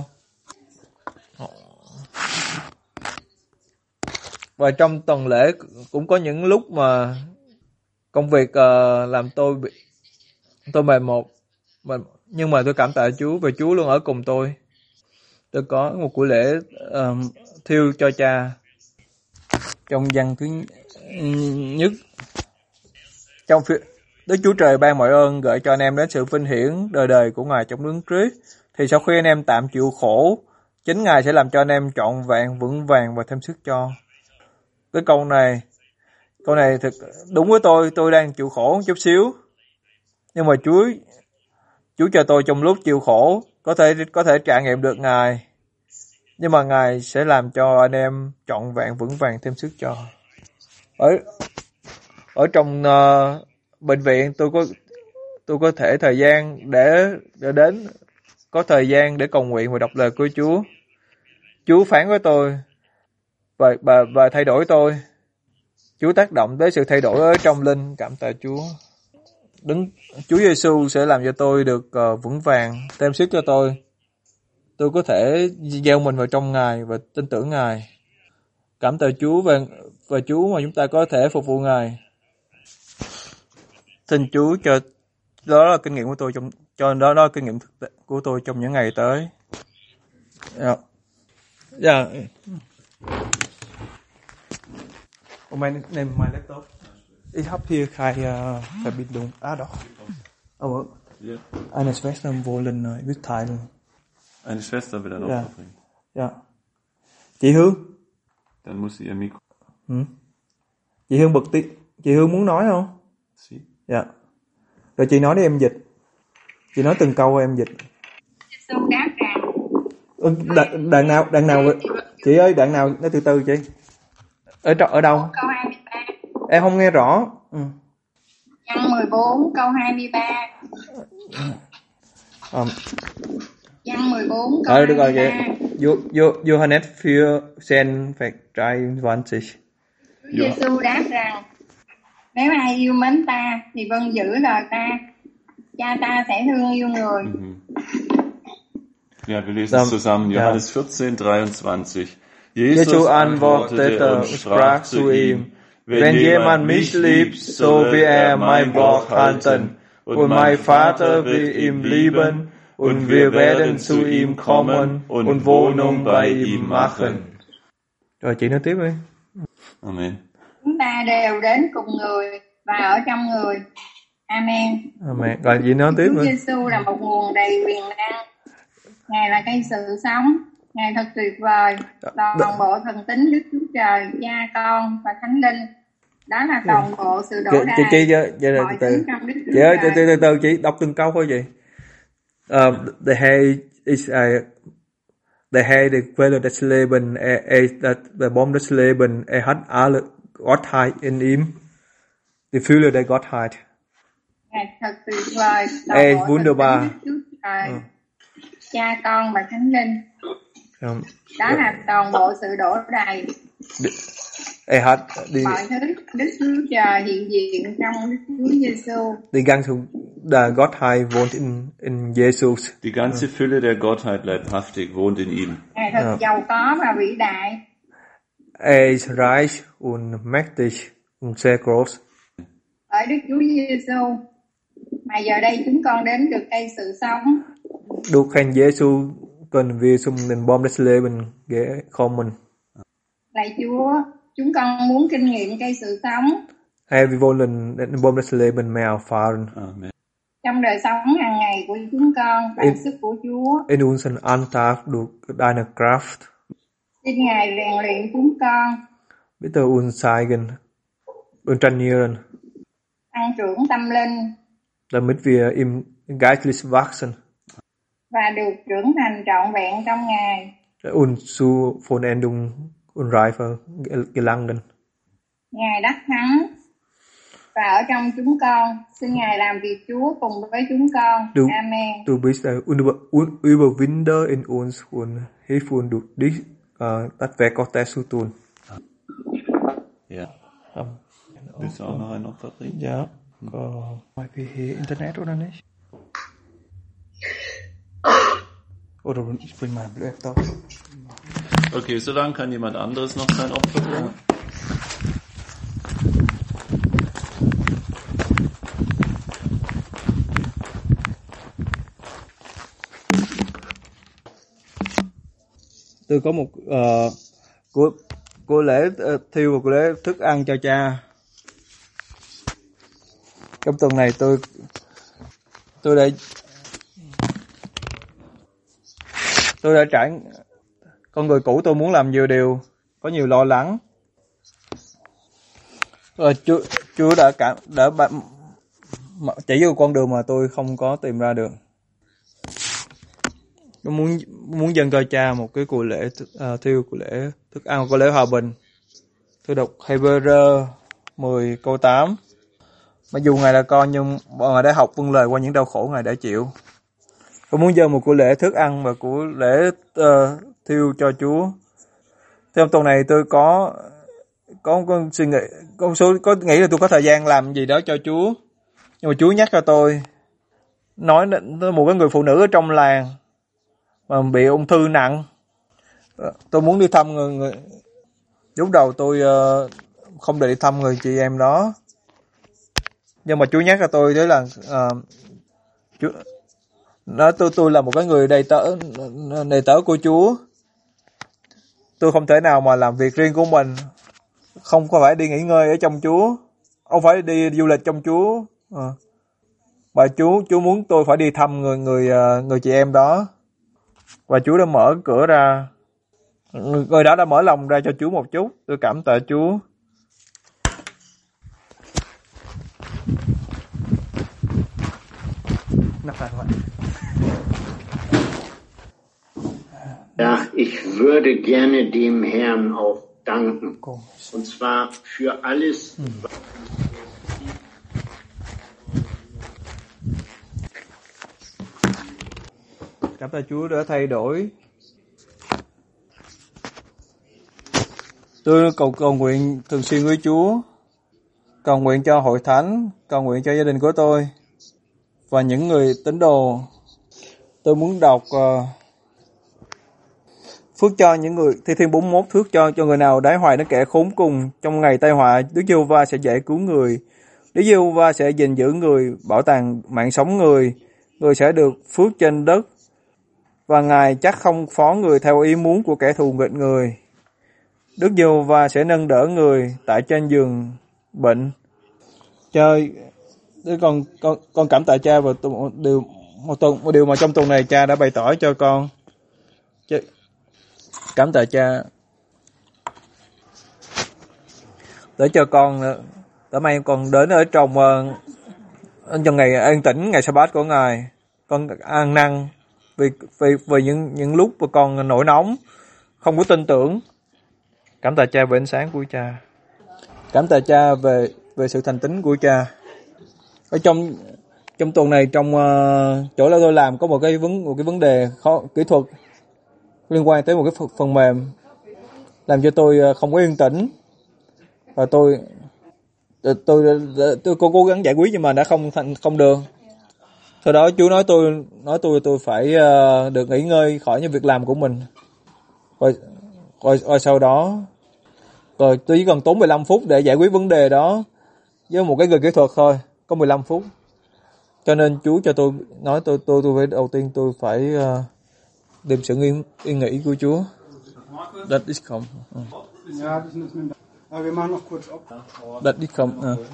[SPEAKER 1] Và trong tuần lễ cũng có những lúc mà công việc làm tôi mệt mỏi, nhưng mà tôi cảm tạ Chúa và Chúa luôn ở cùng tôi. Tôi có một buổi lễ thiêu cho Cha trong văn thứ nhất, Đức Chúa Trời ban mọi ơn gợi cho anh em đến sự vinh hiển đời đời của Ngài trong đấng Christ. Thì sau khi anh em tạm chịu khổ, chính Ngài sẽ làm cho anh em trọn vẹn, vững vàng và thêm sức cho. Cái câu này thật đúng với tôi đang chịu khổ một chút xíu. Nhưng mà Chúa cho tôi trong lúc chịu khổ có thể trải nghiệm được Ngài. Nhưng mà Ngài sẽ làm cho anh em trọn vẹn, vững vàng, thêm sức cho. Ở trong bệnh viện tôi có thể thời gian để đến, có thời gian để cầu nguyện và đọc lời của Chúa. Chúa phán với tôi và thay đổi tôi. Chúa tác động tới sự thay đổi ở trong linh, cảm tạ Chúa. Chúa Giêsu sẽ làm cho tôi được vững vàng, thêm sức cho tôi. Tôi có thể gieo mình vào trong Ngài và tin tưởng Ngài. Cảm tạ Chúa và Chúa mà chúng ta có thể phục vụ Ngài. Xin Chúa cho đó là kinh nghiệm của tôi đó là kinh nghiệm thực tế của tôi trong những ngày tới. Yeah. Name my laptop. Ich habe hier keine Verbindung. Doch. Aber eine Schwester wollen mitteilen.
[SPEAKER 2] Eine Schwester will ein Opfer bringen.
[SPEAKER 1] Ja. Chị Hương.
[SPEAKER 2] Dann muss sie ihr Mikro.
[SPEAKER 1] Chị Hương chị Hương muốn nói không?
[SPEAKER 2] Sie.
[SPEAKER 1] Dạ. Rồi chị nói để em dịch. Chị nói từng câu em dịch.
[SPEAKER 3] Giêsu đáp rằng.
[SPEAKER 1] Đoạn nào chị ơi, đoạn nào nói từ từ chị. Ở đâu?
[SPEAKER 3] Câu 23.
[SPEAKER 1] Em không nghe rõ.
[SPEAKER 3] Văn 14 câu 23. Văn 14 câu 23.
[SPEAKER 1] Được rồi chị. Johannes 4 Vers 23.
[SPEAKER 3] Giêsu đáp rằng: nếu ai yêu mến ta thì vâng giữ lời ta. Cha ta sẽ thương yêu người.
[SPEAKER 2] Ja, wir lesen zusammen Johannes 14:23. Jesus antwortete und sprach zu ihm: Wenn jemand mich liebt, so will mein Wort halten, und mein Vater will ihn lieben, und wir werden zu ihm kommen und Wohnung bei ihm machen.
[SPEAKER 1] Rồi chị nói tiếp đi.
[SPEAKER 2] Amen.
[SPEAKER 3] Chúng ta đều đến cùng người và ở trong người. Amen.
[SPEAKER 1] Amen. Rồi chị nói tiếp
[SPEAKER 3] Chúa
[SPEAKER 1] đi.
[SPEAKER 3] Giêsu là một nguồn đầy quyền năng. Ngài là cây sự sống. Ngài thật tuyệt vời. Toàn bộ thần tính Đức Chúa Trời, Cha, Con và Thánh Linh. Đó là toàn bộ sự đổ đài.
[SPEAKER 1] Chị ơi, từ chị đọc từng câu thôi chị. The Herr quelle des Lebens, der Baum des Lebens, hat alle Gottheit in ihm. Die Fülle der Gottheit.
[SPEAKER 3] Ngài thật tuyệt vời. Toàn bộ
[SPEAKER 1] wunderbar.
[SPEAKER 3] Đức Chúa Trời, Cha, Con và Thánh Linh. Đó là toàn bộ sự đổ đầy. Mọi thứ Đức Chúa Trời hiện diện trong Đức Chúa Giêsu.
[SPEAKER 1] Die ganze der Gottheit wohnt in Jesus.
[SPEAKER 2] Die ganze Fülle der Gottheit leibhaftig wohnt in ihm.
[SPEAKER 3] Ngài thật giàu có và vĩ đại.
[SPEAKER 1] Ist reich und mächtig und sehr groß.
[SPEAKER 3] Ở Đức Chúa Giêsu mà giờ đây chúng con đến được cây sự sống.
[SPEAKER 1] Durch Herrn Jesu können wir zum den Baum des Lebens kommen.
[SPEAKER 3] Lạy Chúa, chúng con muốn kinh nghiệm cây sự sống.
[SPEAKER 1] Herr, wir wollen den Baum des Lebens mehr erfahren.
[SPEAKER 2] Amen.
[SPEAKER 3] Trong đời sống hàng ngày của chúng con, bằng sức của Chúa.
[SPEAKER 1] In unseren Alltag durch deine Kraft.
[SPEAKER 3] Xin Ngài rèn luyện chúng con.
[SPEAKER 1] Bitte uns zeigen und trainieren.
[SPEAKER 3] Tăng trưởng tâm linh.
[SPEAKER 1] Damit wir im geistlich wachsen.
[SPEAKER 3] Và được trưởng thành trọn vẹn trong Ngài.
[SPEAKER 1] Und zu Vollendung und Reife gelangen.
[SPEAKER 3] Ngài đắc thắng và ở trong chúng con. Xin Ngài làm việc Chúa cùng với chúng con. Amen.
[SPEAKER 1] Du bist ein Überwinder in uns und hilf uns durch dich, das Werk Gottes zu tun.
[SPEAKER 2] Ja. Willst du auch noch ein Opfer bringen?
[SPEAKER 1] Ja. Wi-Fi hier Internet oder nicht? Oder ich bring meinen Laptop.
[SPEAKER 2] Okay, solange kann jemand anderes noch sein Opfer bringen.
[SPEAKER 1] Tôi có một của lễ thiêu và của lễ thức ăn cho cha. Trong tuần này tôi đã trải con người cũ tôi muốn làm nhiều điều, có nhiều lo lắng. Chúa đã chỉ vô con đường mà tôi không có tìm ra được. Tôi muốn dâng cho Cha một cái cuộc lễ thiêu, cuộc lễ thức ăn, cuộc lễ hòa bình. Tôi đọc Hebrew 10 câu 8. Mặc dù Ngài là con nhưng Ngài đã học vâng lời qua những đau khổ Ngài đã chịu. Tôi muốn dâng một cuộc lễ thức ăn và cuộc lễ thiêu cho Chúa. Trong tuần này tôi có suy nghĩ, có nghĩ là tôi có thời gian làm gì đó cho Chúa. Nhưng mà Chúa nhắc cho tôi nói một cái người phụ nữ ở trong làng mà bị ung thư nặng. Tôi muốn đi thăm người. Lúc đầu tôi không để đi thăm người chị em đó. Nhưng mà Chúa nhắc cho tôi đấy là tôi là một cái người đầy tớ của Chúa. Tôi không thể nào mà làm việc riêng của mình, không có phải đi nghỉ ngơi ở trong Chúa, không phải đi du lịch trong Chúa. Và Chúa muốn tôi phải đi thăm người chị em đó. Và Chúa đã mở cửa ra. Người đó đã mở lòng ra cho Chúa một chút. Tôi cảm tạ Chúa.
[SPEAKER 4] Ja, ich würde gerne dem Herrn auch danken. Und zwar für alles,
[SPEAKER 1] Cảm tạ Chúa đã thay đổi. Tôi cầu nguyện thường xuyên với Chúa, cầu nguyện cho hội thánh, cầu nguyện cho gia đình của tôi và những người tín đồ. Tôi muốn đọc phước cho những người, Thi Thiên 41, phước cho người nào đái hoài đến kẻ khốn cùng trong ngày tai họa. Đức Giê-hô-va sẽ giải cứu người. Đức Giê-hô-va sẽ gìn giữ người, bảo tàng mạng sống người. Người sẽ được phước trên đất, và Ngài chắc không phó người theo ý muốn của kẻ thù nghịch người. Đức Giê-hô-va sẽ nâng đỡ người tại trên giường bệnh. Chơi, con cảm tạ Cha và một điều mà trong tuần này Cha đã bày tỏ cho con. Cảm tạ Cha để cho con, để may con đến ở trong ngày an tĩnh, ngày Sa-bát của Ngài, con ăn năn vì những lúc mà con nổi nóng, không có tin tưởng. Cảm tạ Cha về ánh sáng của Cha. Cảm tạ Cha về sự thành tín của Cha. Ở trong tuần này, trong chỗ là tôi làm có một cái vấn đề kỹ thuật liên quan tới một cái phần mềm làm cho tôi không có yên tĩnh, và tôi cố gắng giải quyết nhưng mà đã không được. Sau đó Chúa nói tôi phải được nghỉ ngơi khỏi những việc làm của mình. Rồi sau đó tôi chỉ cần tốn 15 phút để giải quyết vấn đề đó với một cái người kỹ thuật thôi, có 15 phút. Cho nên Chúa cho tôi nói tôi phải đầu tiên tôi phải tìm sự yên nghỉ của Chúa. Das ist kaum. Das ist kaum.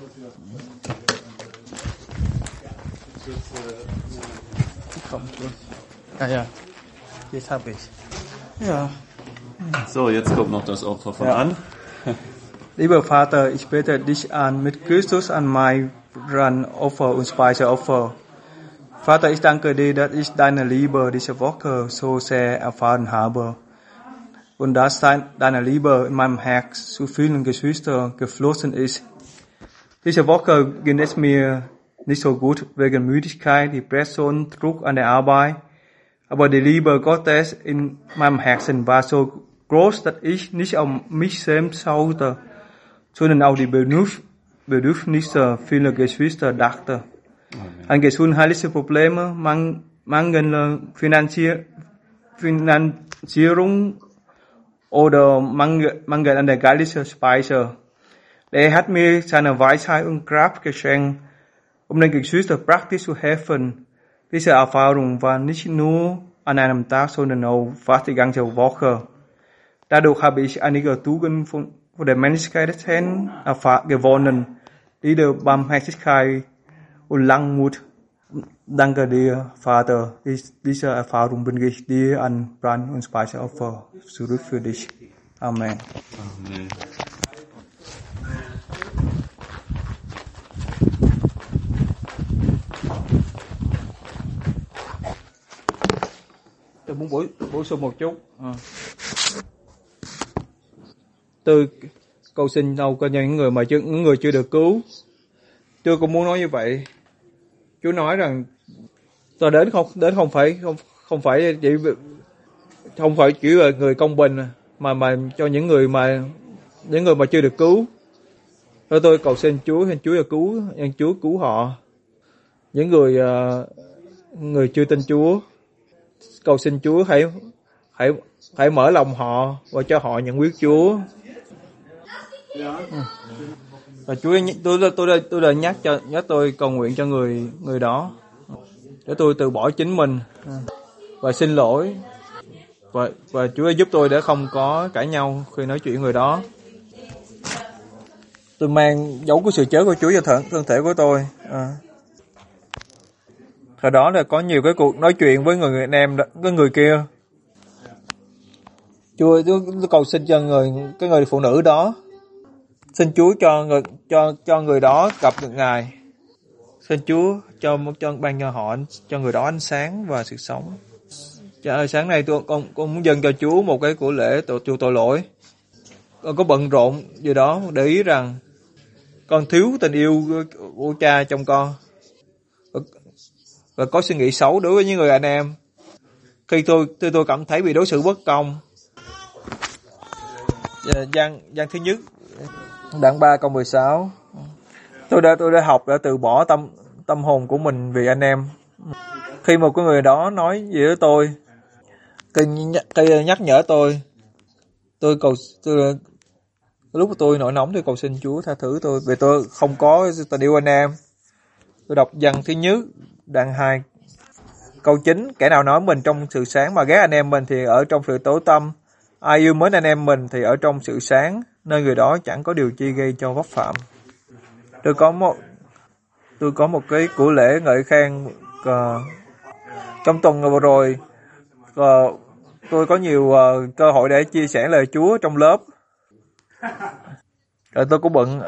[SPEAKER 1] Ja. Jetzt habe ich. Ja.
[SPEAKER 2] So, jetzt kommt noch das Opfer von Ann.
[SPEAKER 1] Lieber Vater, ich bete dich an mit Christus an mein Brandopfer und Speiseopfer. Vater, ich danke dir, dass ich deine Liebe diese Woche so sehr erfahren habe und dass deine Liebe in meinem Herz zu vielen Geschwistern geflossen ist. Diese Woche ging es mir nicht so gut wegen Müdigkeit, Depression, Druck an der Arbeit, aber die Liebe Gottes in meinem Herzen war so groß, dass ich nicht auf mich selbst schaute, sondern auch die Bedürfnisse vieler Geschwister dachte. An gesundheitliche Probleme, mangelnde Finanzierung oder Mangel an der geistlichen Speise. Er hat mir seine Weisheit und Kraft geschenkt, um den Geschwistern praktisch zu helfen. Diese Erfahrung war nicht nur an einem Tag, sondern auch fast die ganze Woche. Dadurch habe ich einige Tugenden von der Menschlichkeit gewonnen, die der Barmherzigkeit,
[SPEAKER 2] und Langmut. Danke dir, Vater. Diese Erfahrung bringe ich dir an Brand- und Speiseopfer zurück für dich. Amen.
[SPEAKER 5] Amen.
[SPEAKER 1] Tôi muốn bổ sung một chút. Tôi cầu xin đâu cho những người mà những người chưa được cứu. Tôi cũng muốn nói như vậy. Chúa nói rằng tôi đến không phải chỉ là người công bình mà cho những người mà chưa được cứu. Rồi tôi cầu xin Chúa là Chúa cứu họ. Những người chưa tin Chúa, cầu xin Chúa hãy mở lòng họ và cho họ nhận biết Chúa. Và Chúa tôi đã nhắc tôi cầu nguyện cho người đó để tôi từ bỏ chính mình và xin lỗi, và Chúa giúp tôi để không có cãi nhau khi nói chuyện người đó. Tôi mang dấu của sự chết của Chúa vào thân thể của tôi. Thời đó là có nhiều cái cuộc nói chuyện với người anh em cái người kia. Chúa cầu xin cho người phụ nữ đó, xin Chúa cho người đó gặp được Ngài. Xin Chúa cho ban cho họ, cho người đó ánh sáng và sự sống. Sáng nay con muốn dâng cho Chúa một cái của lễ chịu tội lỗi. Con có bận rộn gì đó để ý rằng con thiếu tình yêu của cha trong con, và có suy nghĩ xấu đối với những người anh em. Khi tôi cảm thấy bị đối xử bất công. Gian thứ nhất, đoạn 3 câu 16. Tôi đã học đã từ bỏ tâm hồn của mình vì anh em. Khi một cái người đó nói gì với tôi, khi nhắc nhở tôi lúc tôi nổi nóng thì cầu xin Chúa tha thứ tôi vì tôi không có tình yêu anh em. Tôi đọc văn thứ nhất, đoạn 2, câu 9. Kẻ nào nói mình trong sự sáng mà ghét anh em mình thì ở trong sự tối tăm. Ai yêu mến anh em mình thì ở trong sự sáng, nơi người đó chẳng có điều chi gây cho vấp phạm. Tôi có một cái của lễ ngợi khen trong tuần vừa rồi. Tôi có nhiều cơ hội để chia sẻ lời Chúa trong lớp. Rồi tôi cũng bận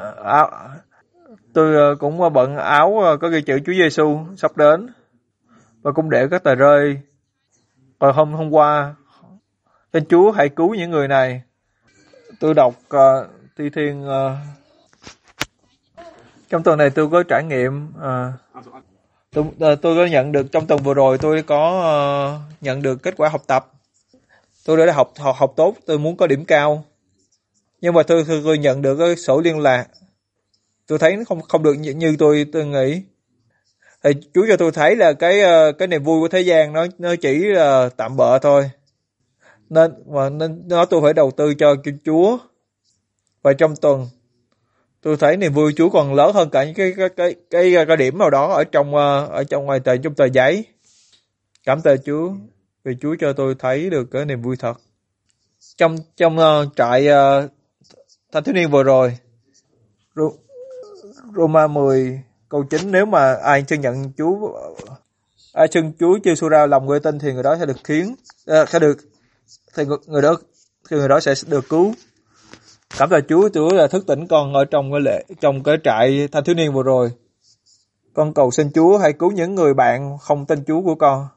[SPEAKER 1] áo có ghi chữ Chúa Giêsu sắp đến, và cũng để các tờ rơi. Rồi hôm qua, xin Chúa hãy cứu những người này. Tôi đọc Thi Thiên. Trong tuần này tôi có trải nghiệm. Tôi có nhận được trong tuần vừa rồi tôi có nhận được kết quả học tập. Tôi đã học tốt, tôi muốn có điểm cao. Nhưng mà tôi nhận được cái sổ liên lạc. Tôi thấy nó không được như tôi nghĩ. Thì Chúa cho tôi thấy là cái niềm vui của thế gian nó chỉ là tạm bợ thôi. Nên tôi phải đầu tư cho Chúa. Và trong tuần tôi thấy niềm vui Chúa còn lớn hơn cả những cái điểm nào đó ở trong tờ giấy. Cảm tạ Chúa vì Chúa cho tôi thấy được cái niềm vui thật. Trong trại thanh thiếu niên vừa rồi, Roma 10 câu 9, nếu mà ai xưng nhận Chúa, ai xưng Chúa Giêsu ra lòng người tin thì người đó sẽ được người đó sẽ được cứu. Cảm tạ Chúa là thức tỉnh con ở trong cái trại thanh thiếu niên vừa rồi. Con cầu xin Chúa hãy cứu những người bạn không tin Chúa của con.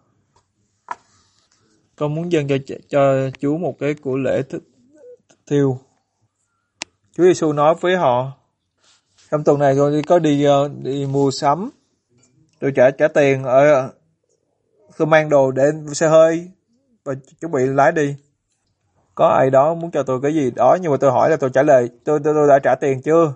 [SPEAKER 1] Con muốn dâng cho Chúa một cái của lễ thiêu. Chúa Giêsu nói với họ, trong tuần này tôi có đi mua sắm. Tôi trả tiền tôi mang đồ để xe hơi và chuẩn bị lái đi. Có ai đó muốn cho tôi cái gì đó, nhưng mà tôi hỏi là tôi trả lời tôi đã trả tiền chưa.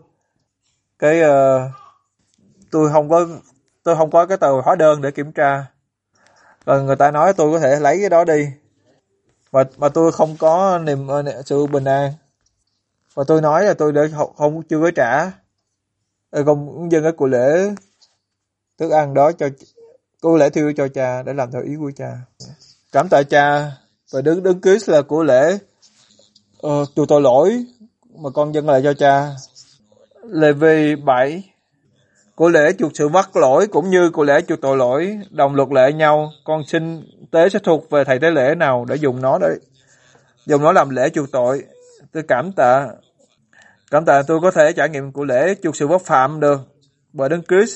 [SPEAKER 1] Tôi không có cái tờ hóa đơn để kiểm tra. Rồi người ta nói tôi có thể lấy cái đó đi. Mà tôi không có sự bình an. Và tôi nói là tôi chưa có trả. Rồi con muốn dâng cái của lễ thức ăn đó cho của lễ thiêu cho cha để làm theo ý của cha. Cảm tạ cha và Đấng Christ là của lễ chịu tội lỗi mà con dâng lại cho cha. Lê-vi 7 Của lễ chuộc sự mắc lỗi cũng như của lễ chuộc tội lỗi đồng luật lệ nhau. Con xin tế sẽ thuộc về thầy tế lễ nào để dùng nó làm lễ chuộc tội. Tôi cảm tạ tôi có thể trải nghiệm của lễ chuộc sự vấp phạm được bởi Đấng Christ.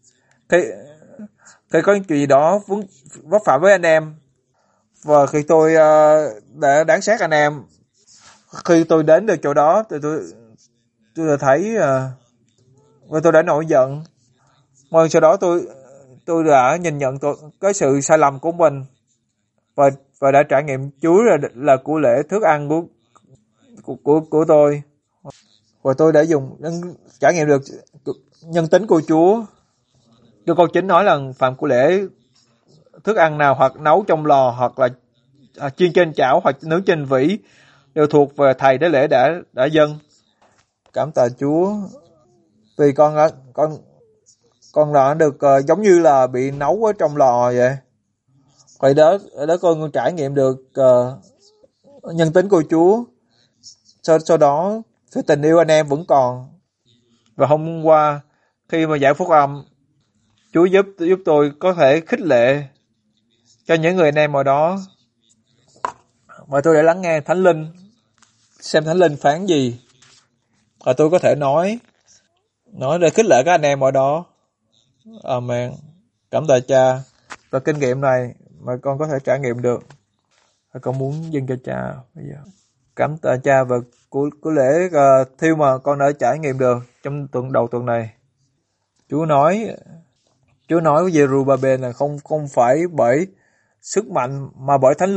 [SPEAKER 1] Khi có chuyện gì đó vấp phạm với anh em, và khi tôi đã đáng xét anh em, khi tôi đến được chỗ đó, tôi thấy và tôi đã nổi giận. Mà sau đó tôi đã nhìn nhận cái sự sai lầm của mình và đã trải nghiệm Chúa là của lễ thức ăn của tôi. Và tôi đã trải nghiệm được nhân tính của Chúa. Cho câu 9 nói là phạm của lễ thức ăn nào hoặc nấu trong lò hoặc là chiên trên chảo hoặc nướng trên vỉ đều thuộc về thầy tế lễ đã dâng. Cảm tạ Chúa vì con đã được giống như là bị nấu ở trong lò vậy. Vậy đó con trải nghiệm được nhân tính của Chúa. Sau đó cái tình yêu anh em vẫn còn. Và hôm qua khi mà giảng phúc âm, Chúa giúp tôi có thể khích lệ cho những người anh em ở đó. Và tôi đã lắng nghe Thánh Linh, xem Thánh Linh phán gì, và tôi có thể nói để khích lệ các anh em ở đó. Amen. Cảm tạ Cha và kinh nghiệm này mà con có thể trải nghiệm được, và con muốn dâng cho Cha bây giờ. Cảm tạ Cha và của lễ thiêu mà con đã trải nghiệm được trong đầu tuần này. Chúa nói với Giê-ru-ba-bên là không phải bởi sức mạnh mà bởi Thánh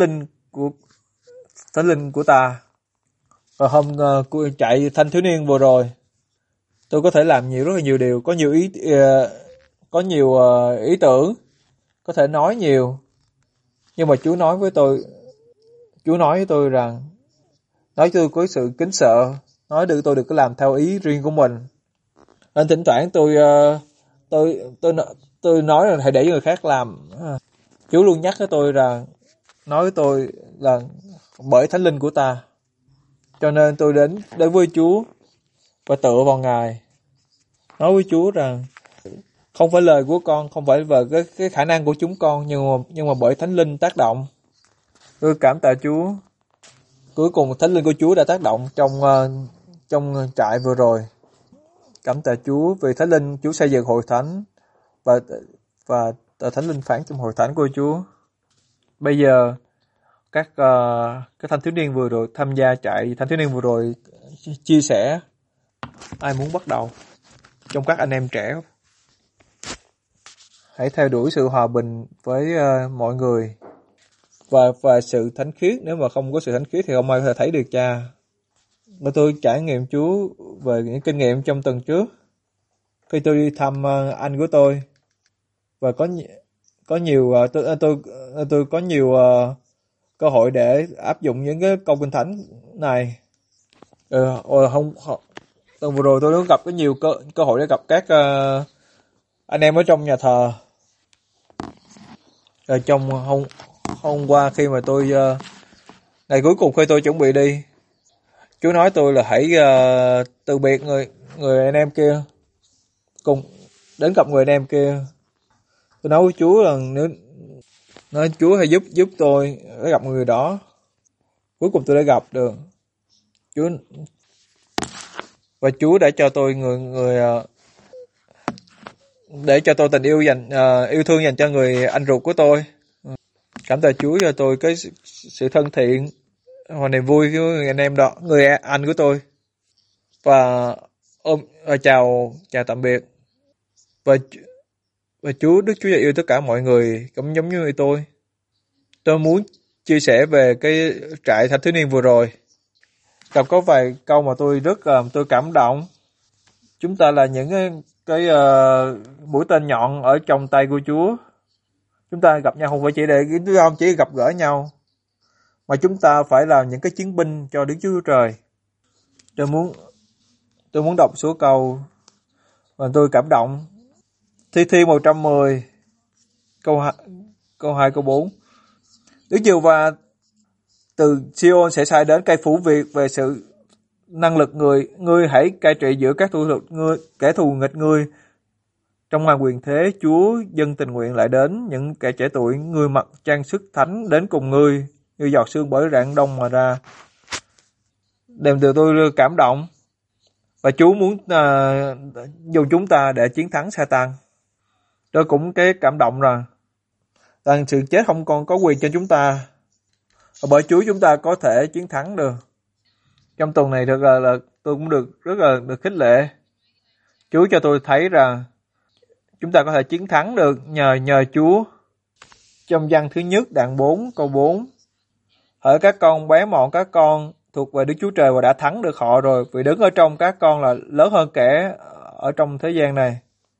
[SPEAKER 1] Linh của ta. Và hôm chạy thanh thiếu niên vừa rồi, tôi có thể làm rất là nhiều điều, có nhiều ý tưởng, có thể nói nhiều, nhưng mà Chúa nói với tôi rằng, nói tôi có sự kính sợ, nói được tôi được có làm theo ý riêng của mình. Nên thỉnh thoảng tôi nói là hãy để người khác làm. Chúa luôn nhắc với tôi rằng, nói với tôi là bởi Thánh Linh của ta. Cho nên tôi đến với Chúa và tựa vào Ngài, nói với Chúa rằng không phải lời của con, không phải về cái khả năng của chúng con, nhưng mà bởi Thánh Linh tác động. Tôi cảm tạ Chúa. Cuối cùng Thánh Linh của Chúa đã tác động trong trại vừa rồi. Cảm tạ Chúa vì Thánh Linh Chúa xây dựng hội thánh và Thánh Linh phán trong hội thánh của Chúa. Bây giờ các thanh thiếu niên vừa rồi tham gia trại thanh thiếu niên vừa rồi chia sẻ. Ai muốn bắt đầu trong các anh em trẻ? Hãy theo đuổi sự hòa bình với mọi người và sự thánh khiết. Nếu mà không có sự thánh khiết thì không ai có thể thấy được Cha. Và tôi trải nghiệm Chúa về những kinh nghiệm trong tuần trước khi tôi đi thăm anh của tôi, và có nhiều tôi có nhiều cơ hội để áp dụng những cái câu kinh thánh này. Tuần vừa rồi tôi đã gặp có nhiều cơ hội để gặp các anh em ở trong nhà thờ. Trong hôm qua khi mà tôi ngày cuối cùng khi tôi chuẩn bị đi, Chúa nói tôi là hãy từ biệt người anh em kia, cùng đến gặp người anh em kia. Tôi nói với Chúa là nói Chúa hãy giúp tôi để gặp người đó. Cuối cùng tôi đã gặp được Chúa, và Chúa đã cho tôi để cho tôi tình yêu thương dành cho người anh ruột của tôi. Cảm tạ Chúa cho tôi cái sự thân thiện và niềm vui với người anh em đó, người anh của tôi. Và chào tạm biệt. Và Đức Chúa yêu tất cả mọi người cũng giống như tôi. Tôi muốn chia sẻ về cái trại thanh thiếu niên vừa rồi. Có vài câu mà tôi cảm động. Chúng ta là những cái mũi tên nhọn ở trong tay của Chúa. Chúng ta gặp nhau không phải chỉ gặp gỡ nhau, mà chúng ta phải là những cái chiến binh cho Đức Chúa Trời. Tôi muốn đọc số câu mà tôi cảm động. Thi 110 câu 2 câu 4. Đức Giê-hô-va từ Sion sẽ sai đến cây phủ việc về sự năng lực ngươi hãy cai trị giữa các kẻ thù nghịch ngươi, Trong ngày quyền thế, Chúa dân tình nguyện lại đến những kẻ trẻ tuổi, người mặc trang sức thánh đến cùng ngươi, như giọt sương bởi rạng đông mà ra. Đem từ tôi cảm động, và Chúa muốn dùng chúng ta để chiến thắng Satan. Đó cũng cái cảm động rằng sự chết không còn có quyền trên chúng ta, và bởi Chúa chúng ta có thể chiến thắng được. Trong tuần này thật là tôi cũng rất là được khích lệ. Chúa cho tôi thấy rằng chúng ta có thể chiến thắng được nhờ Chúa. Trong Giăng thứ nhất đoạn 4 câu 4: hỡi các con bé mọn, các con thuộc về Đức Chúa Trời và đã thắng được họ rồi, vì đứng ở trong các con là lớn hơn kẻ ở trong thế gian này.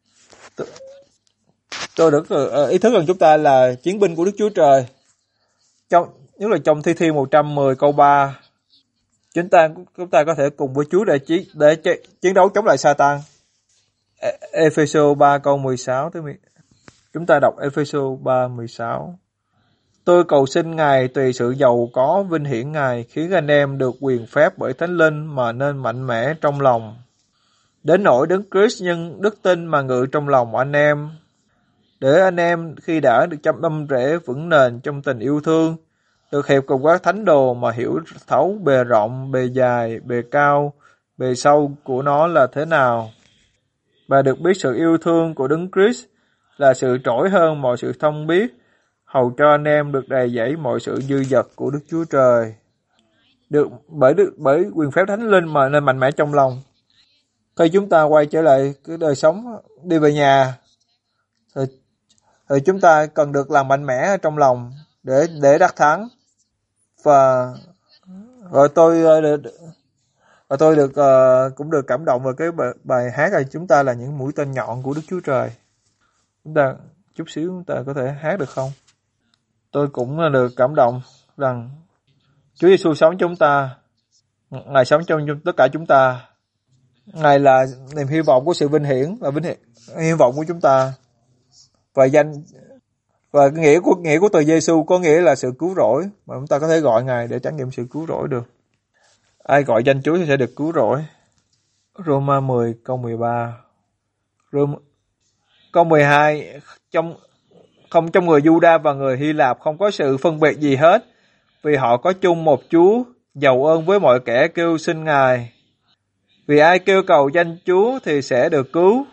[SPEAKER 1] Tôi được ý thức rằng chúng ta là chiến binh của Đức Chúa Trời. Nhất là trong Thi Thiên 110 câu 3, chúng ta có thể cùng với Chúa để chiến đấu chống lại Satan. Ê-phê-sô 3 câu 16 tới 10. Chúng ta đọc Ê-phê-sô 3:16. Tôi cầu xin Ngài tùy sự giàu có vinh hiển Ngài, khiến anh em được quyền phép bởi Thánh Linh mà nên mạnh mẽ trong lòng. Đến nỗi Đấng Christ nhân đức tin mà ngự trong lòng anh em, để anh em khi đã được đâm rễ vững nền trong tình yêu thương, được hiệp cùng các thánh đồ mà hiểu thấu bề rộng, bề dài, bề cao, bề sâu của nó là thế nào, và được biết sự yêu thương của Đấng Christ là sự trỗi hơn mọi sự thông biết, hầu cho anh em được đầy dẫy mọi sự dư dật của Đức Chúa Trời. Bởi quyền phép Thánh Linh mà nên mạnh mẽ trong lòng. Khi chúng ta quay trở lại cái đời sống, đi về nhà, thì chúng ta cần được làm mạnh mẽ trong lòng để đắc thắng. Và tôi cũng được cảm động về cái bài hát là chúng ta là những mũi tên nhọn của Đức Chúa Trời. Chúng ta chút xíu chúng ta có thể hát được không? Tôi cũng được cảm động rằng Chúa Giêsu sống trong chúng ta, Ngài sống trong tất cả chúng ta. Ngài là niềm hy vọng của sự vinh hiển và hy vọng của chúng ta. Và nghĩa của từ Giêsu có nghĩa là sự cứu rỗi, mà chúng ta có thể gọi Ngài để trải nghiệm sự cứu rỗi được. Ai gọi danh Chúa thì sẽ được cứu rỗi. Roma 10 câu 13. Câu 12, trong người Giu-đa và người Hy Lạp không có sự phân biệt gì hết, vì họ có chung một Chúa, giàu ơn với mọi kẻ kêu xin Ngài. Vì ai kêu cầu danh Chúa thì sẽ được cứu.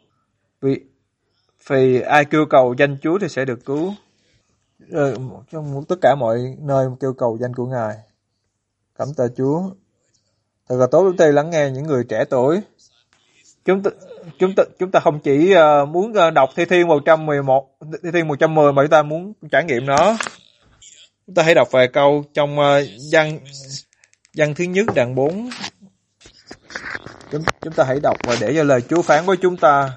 [SPEAKER 1] Vì ai kêu cầu danh Chúa thì sẽ được cứu. Trong tất cả mọi nơi kêu cầu danh của Ngài. Cảm tạ Chúa. Thật là tốt chúng ta lắng nghe những người trẻ tuổi. Chúng ta không chỉ muốn đọc Thi Thiên 111, Thi Thiên 110 mà chúng ta muốn trải nghiệm nó. Chúng ta hãy đọc vài câu trong Giăng thứ nhất đoạn 4. Chúng ta hãy đọc và để cho lời Chúa phán với chúng ta.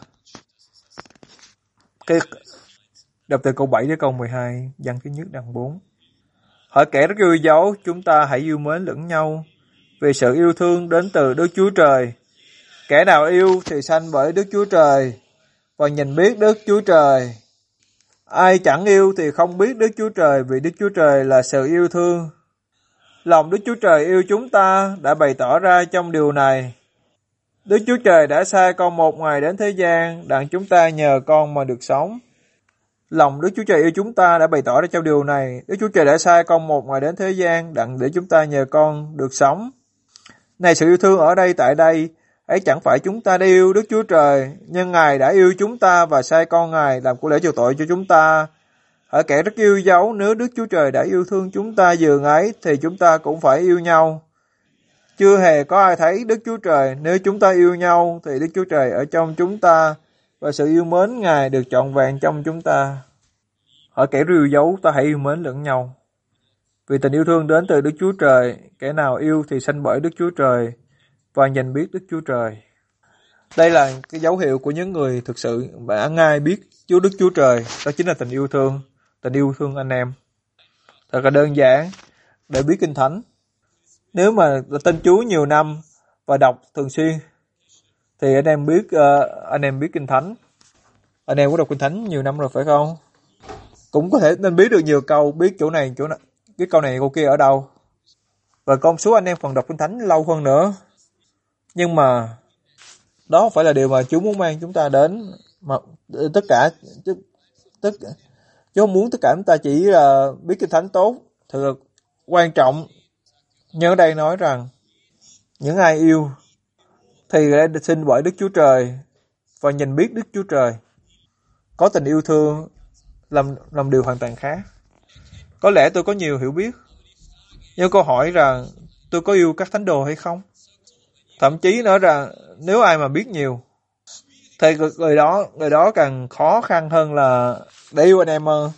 [SPEAKER 1] Đọc từ câu 7 đến câu 12, Giăng thứ nhất đoạn 4. Hỡi kẻ rất yêu dấu, chúng ta hãy yêu mến lẫn nhau, vì sự yêu thương đến từ Đức Chúa Trời. Kẻ nào yêu thì sanh bởi Đức Chúa Trời, và nhìn biết Đức Chúa Trời. Ai chẳng yêu thì không biết Đức Chúa Trời, vì Đức Chúa Trời là sự yêu thương. Lòng Đức Chúa Trời yêu chúng ta đã bày tỏ ra trong điều này. Đức Chúa Trời đã sai con một ngày đến thế gian, đặng chúng ta nhờ con mà được sống. Lòng Đức Chúa Trời yêu chúng ta đã bày tỏ ra trong điều này. Đức Chúa Trời đã sai con một ngày đến thế gian, đặng để chúng ta nhờ con được sống. Này sự yêu thương ở đây tại đây, ấy chẳng phải chúng ta đã yêu Đức Chúa Trời, nhưng Ngài đã yêu chúng ta và sai con Ngài làm của lễ chuộc tội cho chúng ta. Hỡi kẻ rất yêu dấu, nếu Đức Chúa Trời đã yêu thương chúng ta dường ấy, thì chúng ta cũng phải yêu nhau. Chưa hề có ai thấy Đức Chúa Trời, nếu chúng ta yêu nhau, thì Đức Chúa Trời ở trong chúng ta, và sự yêu mến Ngài được trọn vẹn trong chúng ta. Hỡi kẻ rất yêu dấu, ta hãy yêu mến lẫn nhau. Vì tình yêu thương đến từ Đức Chúa Trời, kẻ nào yêu thì sanh bởi Đức Chúa Trời, và nhìn biết Đức Chúa Trời. Đây là cái dấu hiệu của những người thực sự đã ngay biết Đức Chúa Trời, đó chính là tình yêu thương anh em. Thật là đơn giản để biết Kinh Thánh. Nếu mà tin Chúa nhiều năm và đọc thường xuyên thì anh em biết Kinh Thánh. Anh em có đọc Kinh Thánh nhiều năm rồi phải không? Cũng có thể nên biết được nhiều câu, biết chỗ này, biết câu này câu kia ở đâu. Và con số anh em còn đọc Kinh Thánh lâu hơn nữa. Nhưng mà đó không phải là điều mà Chúa muốn mang chúng ta đến. mà tất cả Chúa không muốn tất cả chúng ta chỉ là biết Kinh Thánh tốt, thật là quan trọng. Nhưng ở đây nói rằng những ai yêu thì đã được sinh bởi Đức Chúa Trời và nhìn biết Đức Chúa Trời. Có tình yêu thương làm điều hoàn toàn khác. Có lẽ tôi có nhiều hiểu biết, nhưng câu hỏi rằng tôi có yêu các thánh đồ hay không? Thậm chí nói rằng nếu ai mà biết nhiều thì người đó càng khó khăn hơn là để yêu anh em hơn.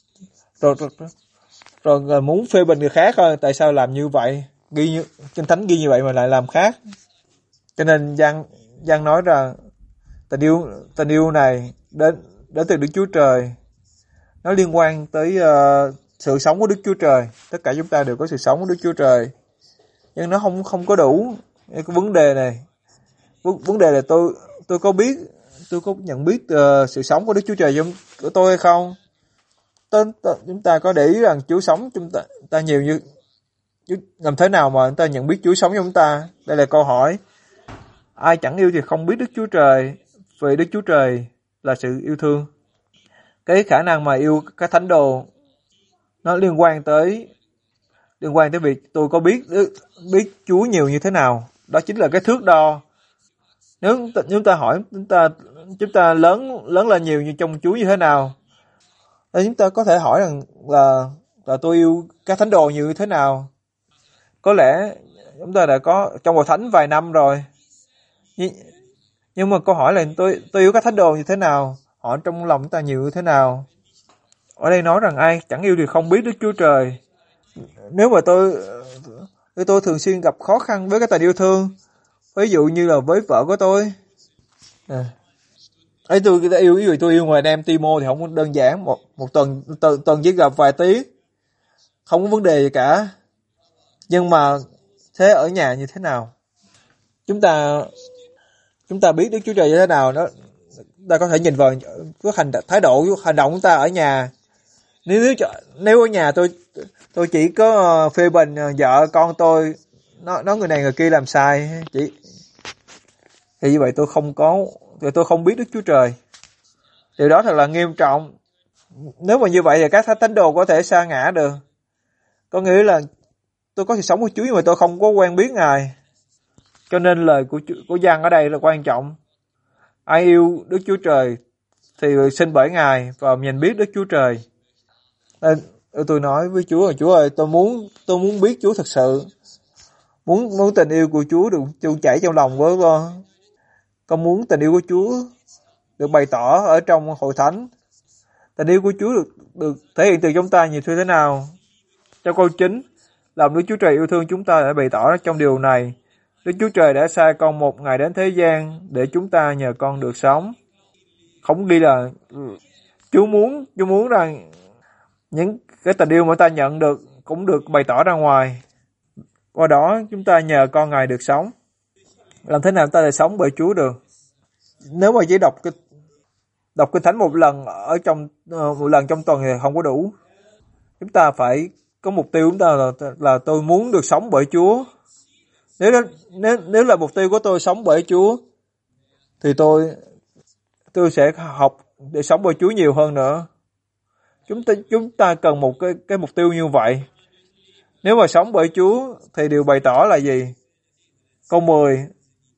[SPEAKER 1] Rồi muốn phê bình người khác hơn, tại sao làm như vậy? Kinh Thánh ghi như vậy mà lại làm khác. Cho nên Giăng nói rằng tình yêu này đến từ Đức Chúa Trời. Nó liên quan tới sự sống của Đức Chúa Trời. Tất cả chúng ta đều có sự sống của Đức Chúa Trời, nhưng nó không có đủ. Cái vấn đề này, vấn đề là tôi có biết, tôi có nhận biết sự sống của Đức Chúa Trời của tôi hay không? Chúng ta có để ý rằng Chúa sống chúng ta nhiều như làm thế nào mà chúng ta nhận biết Chúa sống trong chúng ta? Đây là câu hỏi. Ai chẳng yêu thì không biết Đức Chúa Trời, vì Đức Chúa Trời là sự yêu thương. Cái khả năng mà yêu các thánh đồ nó liên quan tới việc tôi có biết Chúa nhiều như thế nào. Đó chính là cái thước đo. Nếu chúng ta hỏi chúng ta lớn lên nhiều như trong Chúa như thế nào, thì chúng ta có thể hỏi rằng là tôi yêu các thánh đồ như thế nào. Có lẽ chúng ta đã có trong hội thánh vài năm rồi, nhưng mà câu hỏi là tôi yêu các thánh đồ như thế nào, họ trong lòng chúng ta nhiều như thế nào. Ở đây nói rằng ai chẳng yêu thì không biết Đức Chúa Trời. Nếu mà tôi thường xuyên gặp khó khăn với cái tình yêu thương, ví dụ như là với vợ của tôi, tôi yêu người anh em Timo thì không đơn giản, một tuần chỉ gặp vài tiếng, không có vấn đề gì cả. Nhưng mà thế ở nhà như thế nào? Chúng ta biết Đức Chúa Trời như thế nào đó, ta có thể nhìn vào cái thái độ hành động của ta ở nhà. Nếu ở nhà tôi chỉ có phê bình vợ con tôi, nói người này người kia làm sai, thì như vậy tôi không biết Đức Chúa Trời. Điều đó thật là nghiêm trọng. Nếu mà như vậy thì các thánh đồ có thể sa ngã được. Có nghĩa là tôi có sự sống của Chúa nhưng mà tôi không có quen biết Ngài. Cho nên lời của Giăng ở đây là quan trọng. Ai yêu Đức Chúa Trời thì sinh bởi Ngài và nhìn biết Đức Chúa Trời. Tôi nói với Chúa là Chúa ơi, tôi muốn biết Chúa thật sự. Muốn tình yêu của Chúa được tuôn chảy trong lòng của con. Con muốn tình yêu của Chúa được bày tỏ ở trong hội thánh. Tình yêu của Chúa được thể hiện từ chúng ta như thế nào? Trong câu 9, lòng Đức Chúa Trời yêu thương chúng ta đã bày tỏ trong điều này. Đức Chúa Trời đã sai con một ngày đến thế gian để chúng ta nhờ con được sống. Không ghi là Chúa muốn rằng những cái tình yêu mà ta nhận được cũng được bày tỏ ra ngoài. Qua đó chúng ta nhờ con Ngài được sống. Làm thế nào ta lại sống bởi Chúa được? Nếu mà chỉ đọc Kinh Thánh một lần trong tuần thì không có đủ. Chúng ta phải có mục tiêu chúng ta là tôi muốn được sống bởi Chúa. Nếu là mục tiêu của tôi sống bởi Chúa thì tôi sẽ học để sống bởi Chúa nhiều hơn nữa. Chúng ta cần một cái mục tiêu như vậy. Nếu mà sống bởi Chúa thì điều bày tỏ là gì? Câu 10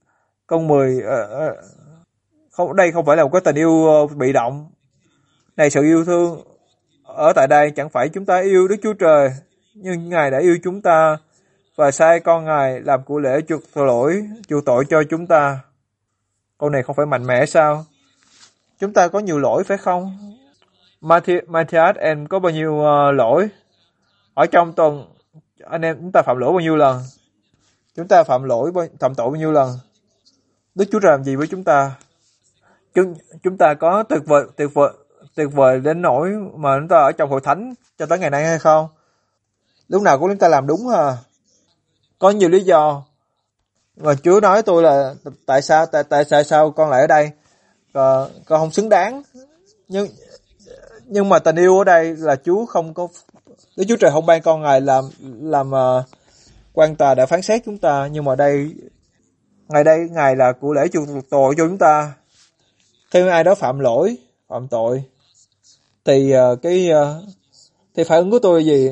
[SPEAKER 1] đây không phải là một cái tình yêu bị động. Này, sự yêu thương ở tại đây chẳng phải chúng ta yêu Đức Chúa Trời, nhưng Ngài đã yêu chúng ta và sai con Ngài làm của lễ chuộc tội cho chúng ta. Câu này không phải mạnh mẽ sao? Chúng ta có nhiều lỗi phải không? Matthias, em có bao nhiêu lỗi? Ở trong tuần anh em chúng ta phạm lỗi bao nhiêu lần? Chúng ta phạm tội bao nhiêu lần? Đức Chúa Trời làm gì với chúng ta? Chúng ta có tuyệt vời đến nỗi mà chúng ta ở trong hội thánh cho tới ngày nay hay không? Lúc nào cũng chúng ta làm đúng ha? Có nhiều lý do mà Chúa nói tôi là tại sao con lại ở đây? Con không xứng đáng. Nhưng mà tình yêu ở đây là Đức Chúa Trời không ban con Ngài làm quan tòa để phán xét chúng ta, nhưng mà Ngài là của lễ chuộc tội cho chúng ta. Khi ai đó phạm tội, thì thì phản ứng của tôi là gì?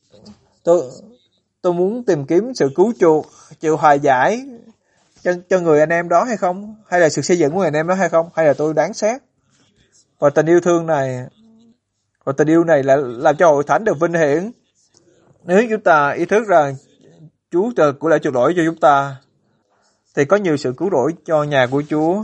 [SPEAKER 1] Tôi muốn tìm kiếm sự cứu chuộc, chịu hòa giải cho người anh em đó hay không? Hay là sự xây dựng của người anh em đó hay không? Hay là tôi đoán xét? Và tình yêu này là làm cho hội thánh được vinh hiển. Nếu chúng ta ý thức rằng Chúa cũng đã chuộc lỗi cho chúng ta, thì có nhiều sự cứu rỗi cho nhà của Chúa.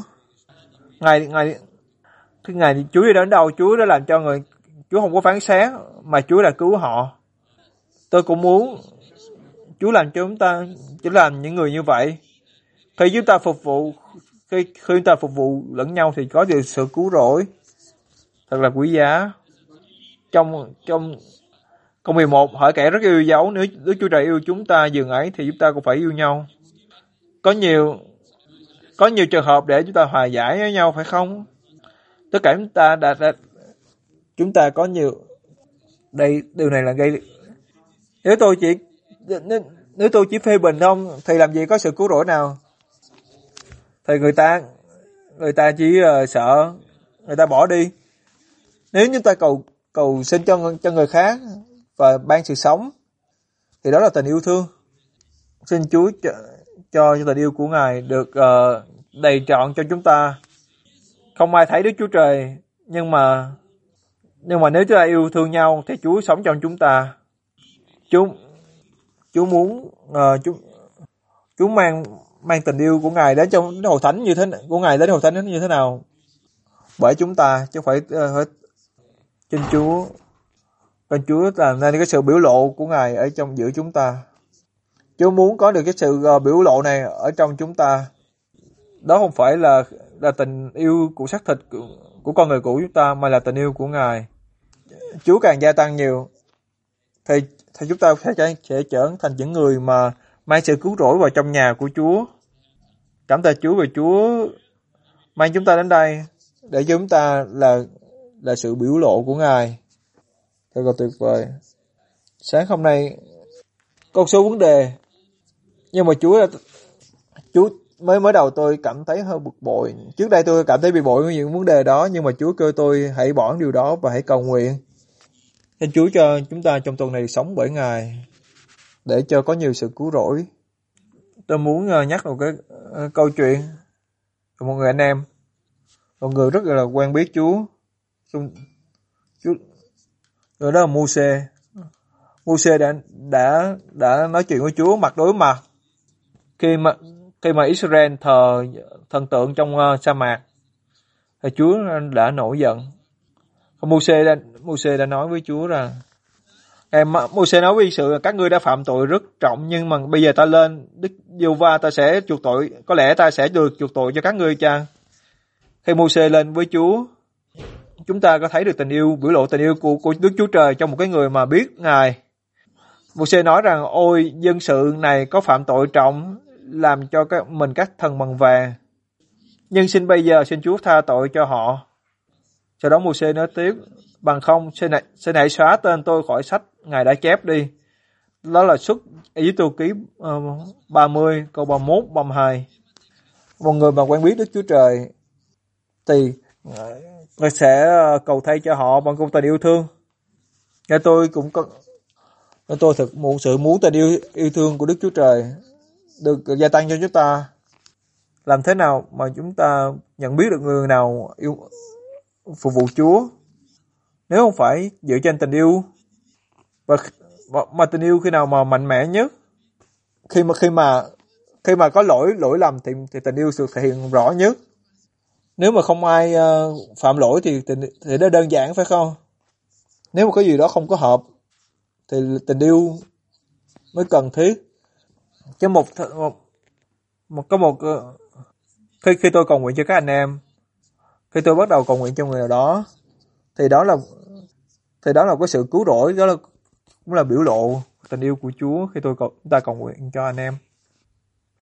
[SPEAKER 1] Ngày Chúa đi đến đâu, Chúa đã làm cho Chúa không có phán xét, mà Chúa đã cứu họ. Tôi cũng muốn Chúa làm cho chúng ta chỉ làm những người như vậy. Khi chúng ta phục vụ lẫn nhau thì có được sự cứu rỗi thật là quý giá. Trong câu 11 hỏi kẻ rất yêu dấu, nếu Đức Chúa Trời yêu chúng ta dường ấy thì chúng ta cũng phải yêu nhau. Có nhiều trường hợp để chúng ta hòa giải với nhau, phải không? Tất cả chúng ta có nhiều đây, điều này là gây. Nếu tôi chỉ phê bình không thì làm gì có sự cứu rỗi nào? Thì người ta chỉ sợ, người ta bỏ đi. Nếu chúng ta cầu xin cho người khác và ban sự sống, thì đó là tình yêu thương. Xin Chúa cho tình yêu của Ngài được đầy trọn cho chúng ta. Không ai thấy Đức Chúa Trời, nhưng mà nếu chúng ta yêu thương nhau thì Chúa sống trong chúng ta. Chúa muốn Chúa mang tình yêu của Ngài đến trong hội thánh như thế nào? Bởi chúng ta, chứ phải trên Chúa. Còn Chúa làm nên cái sự biểu lộ của Ngài ở trong giữa chúng ta. Chúa muốn có được cái sự biểu lộ này ở trong chúng ta. Đó không phải là tình yêu của xác thịt của con người của chúng ta, mà là tình yêu của Ngài. Chúa càng gia tăng nhiều thì chúng ta sẽ trở thành những người mà mang sự cứu rỗi vào trong nhà của Chúa. Cảm tạ Chúa, về Chúa mang chúng ta đến đây để cho chúng ta là sự biểu lộ của Ngài. Thật là tuyệt vời. Sáng hôm nay có một số vấn đề, nhưng mà Chúa mới đầu tôi cảm thấy hơi bực bội. Trước đây tôi cảm thấy bị bội với những vấn đề đó, nhưng mà Chúa kêu tôi hãy bỏ điều đó và hãy cầu nguyện. Xin Chúa cho chúng ta trong tuần này sống bởi Ngài, để cho có nhiều sự cứu rỗi. Tôi muốn nhắc một cái câu chuyện của một người anh em, một người rất là quen biết Chúa. Người đó là Mô-sê. Mô-sê đã nói chuyện với Chúa mặt đối mặt khi mà Israel thờ thần tượng trong sa mạc, thì Chúa đã nổi giận. Mô-sê đã nói với Chúa rằng Mô-sê nói với sự các ngươi đã phạm tội rất trọng, nhưng mà bây giờ ta lên Đức Giê-hô-va, ta sẽ chuộc tội, có lẽ ta sẽ được chuộc tội cho các ngươi chăng? Khi Mô-sê lên với Chúa, chúng ta có thấy được biểu lộ tình yêu của Đức Chúa Trời trong một cái người mà biết Ngài. Mô-sê nói rằng ôi dân sự này có phạm tội trọng, làm cho mình các thần bằng vàng, nhưng bây giờ xin Chúa tha tội cho họ. Sau đó Mô-sê nói tiếp, bằng không xin hãy xóa tên tôi khỏi sách Ngài đã chép đi. Đó là Xuất Ê-díp-tô ký 30 câu 31 32. Một người mà quen biết Đức Chúa Trời thì người sẽ cầu thay cho họ bằng công tình yêu thương. Tôi thực sự muốn tình yêu thương của Đức Chúa Trời được gia tăng cho chúng ta. Làm thế nào mà chúng ta nhận biết được người nào phục vụ Chúa, nếu không phải dựa trên tình yêu? Và tình yêu khi nào mà mạnh mẽ nhất? Khi mà có lỗi lầm thì tình yêu được thể hiện rõ nhất. Nếu mà không ai phạm lỗi thì nó đơn giản, phải không? Nếu mà có gì đó không có hợp thì tình yêu mới cần thiết. Chứ khi tôi cầu nguyện cho các anh em, khi tôi bắt đầu cầu nguyện cho người nào đó, thì đó là cái sự cứu rỗi, đó cũng là biểu lộ tình yêu của Chúa khi chúng ta cầu nguyện cho anh em.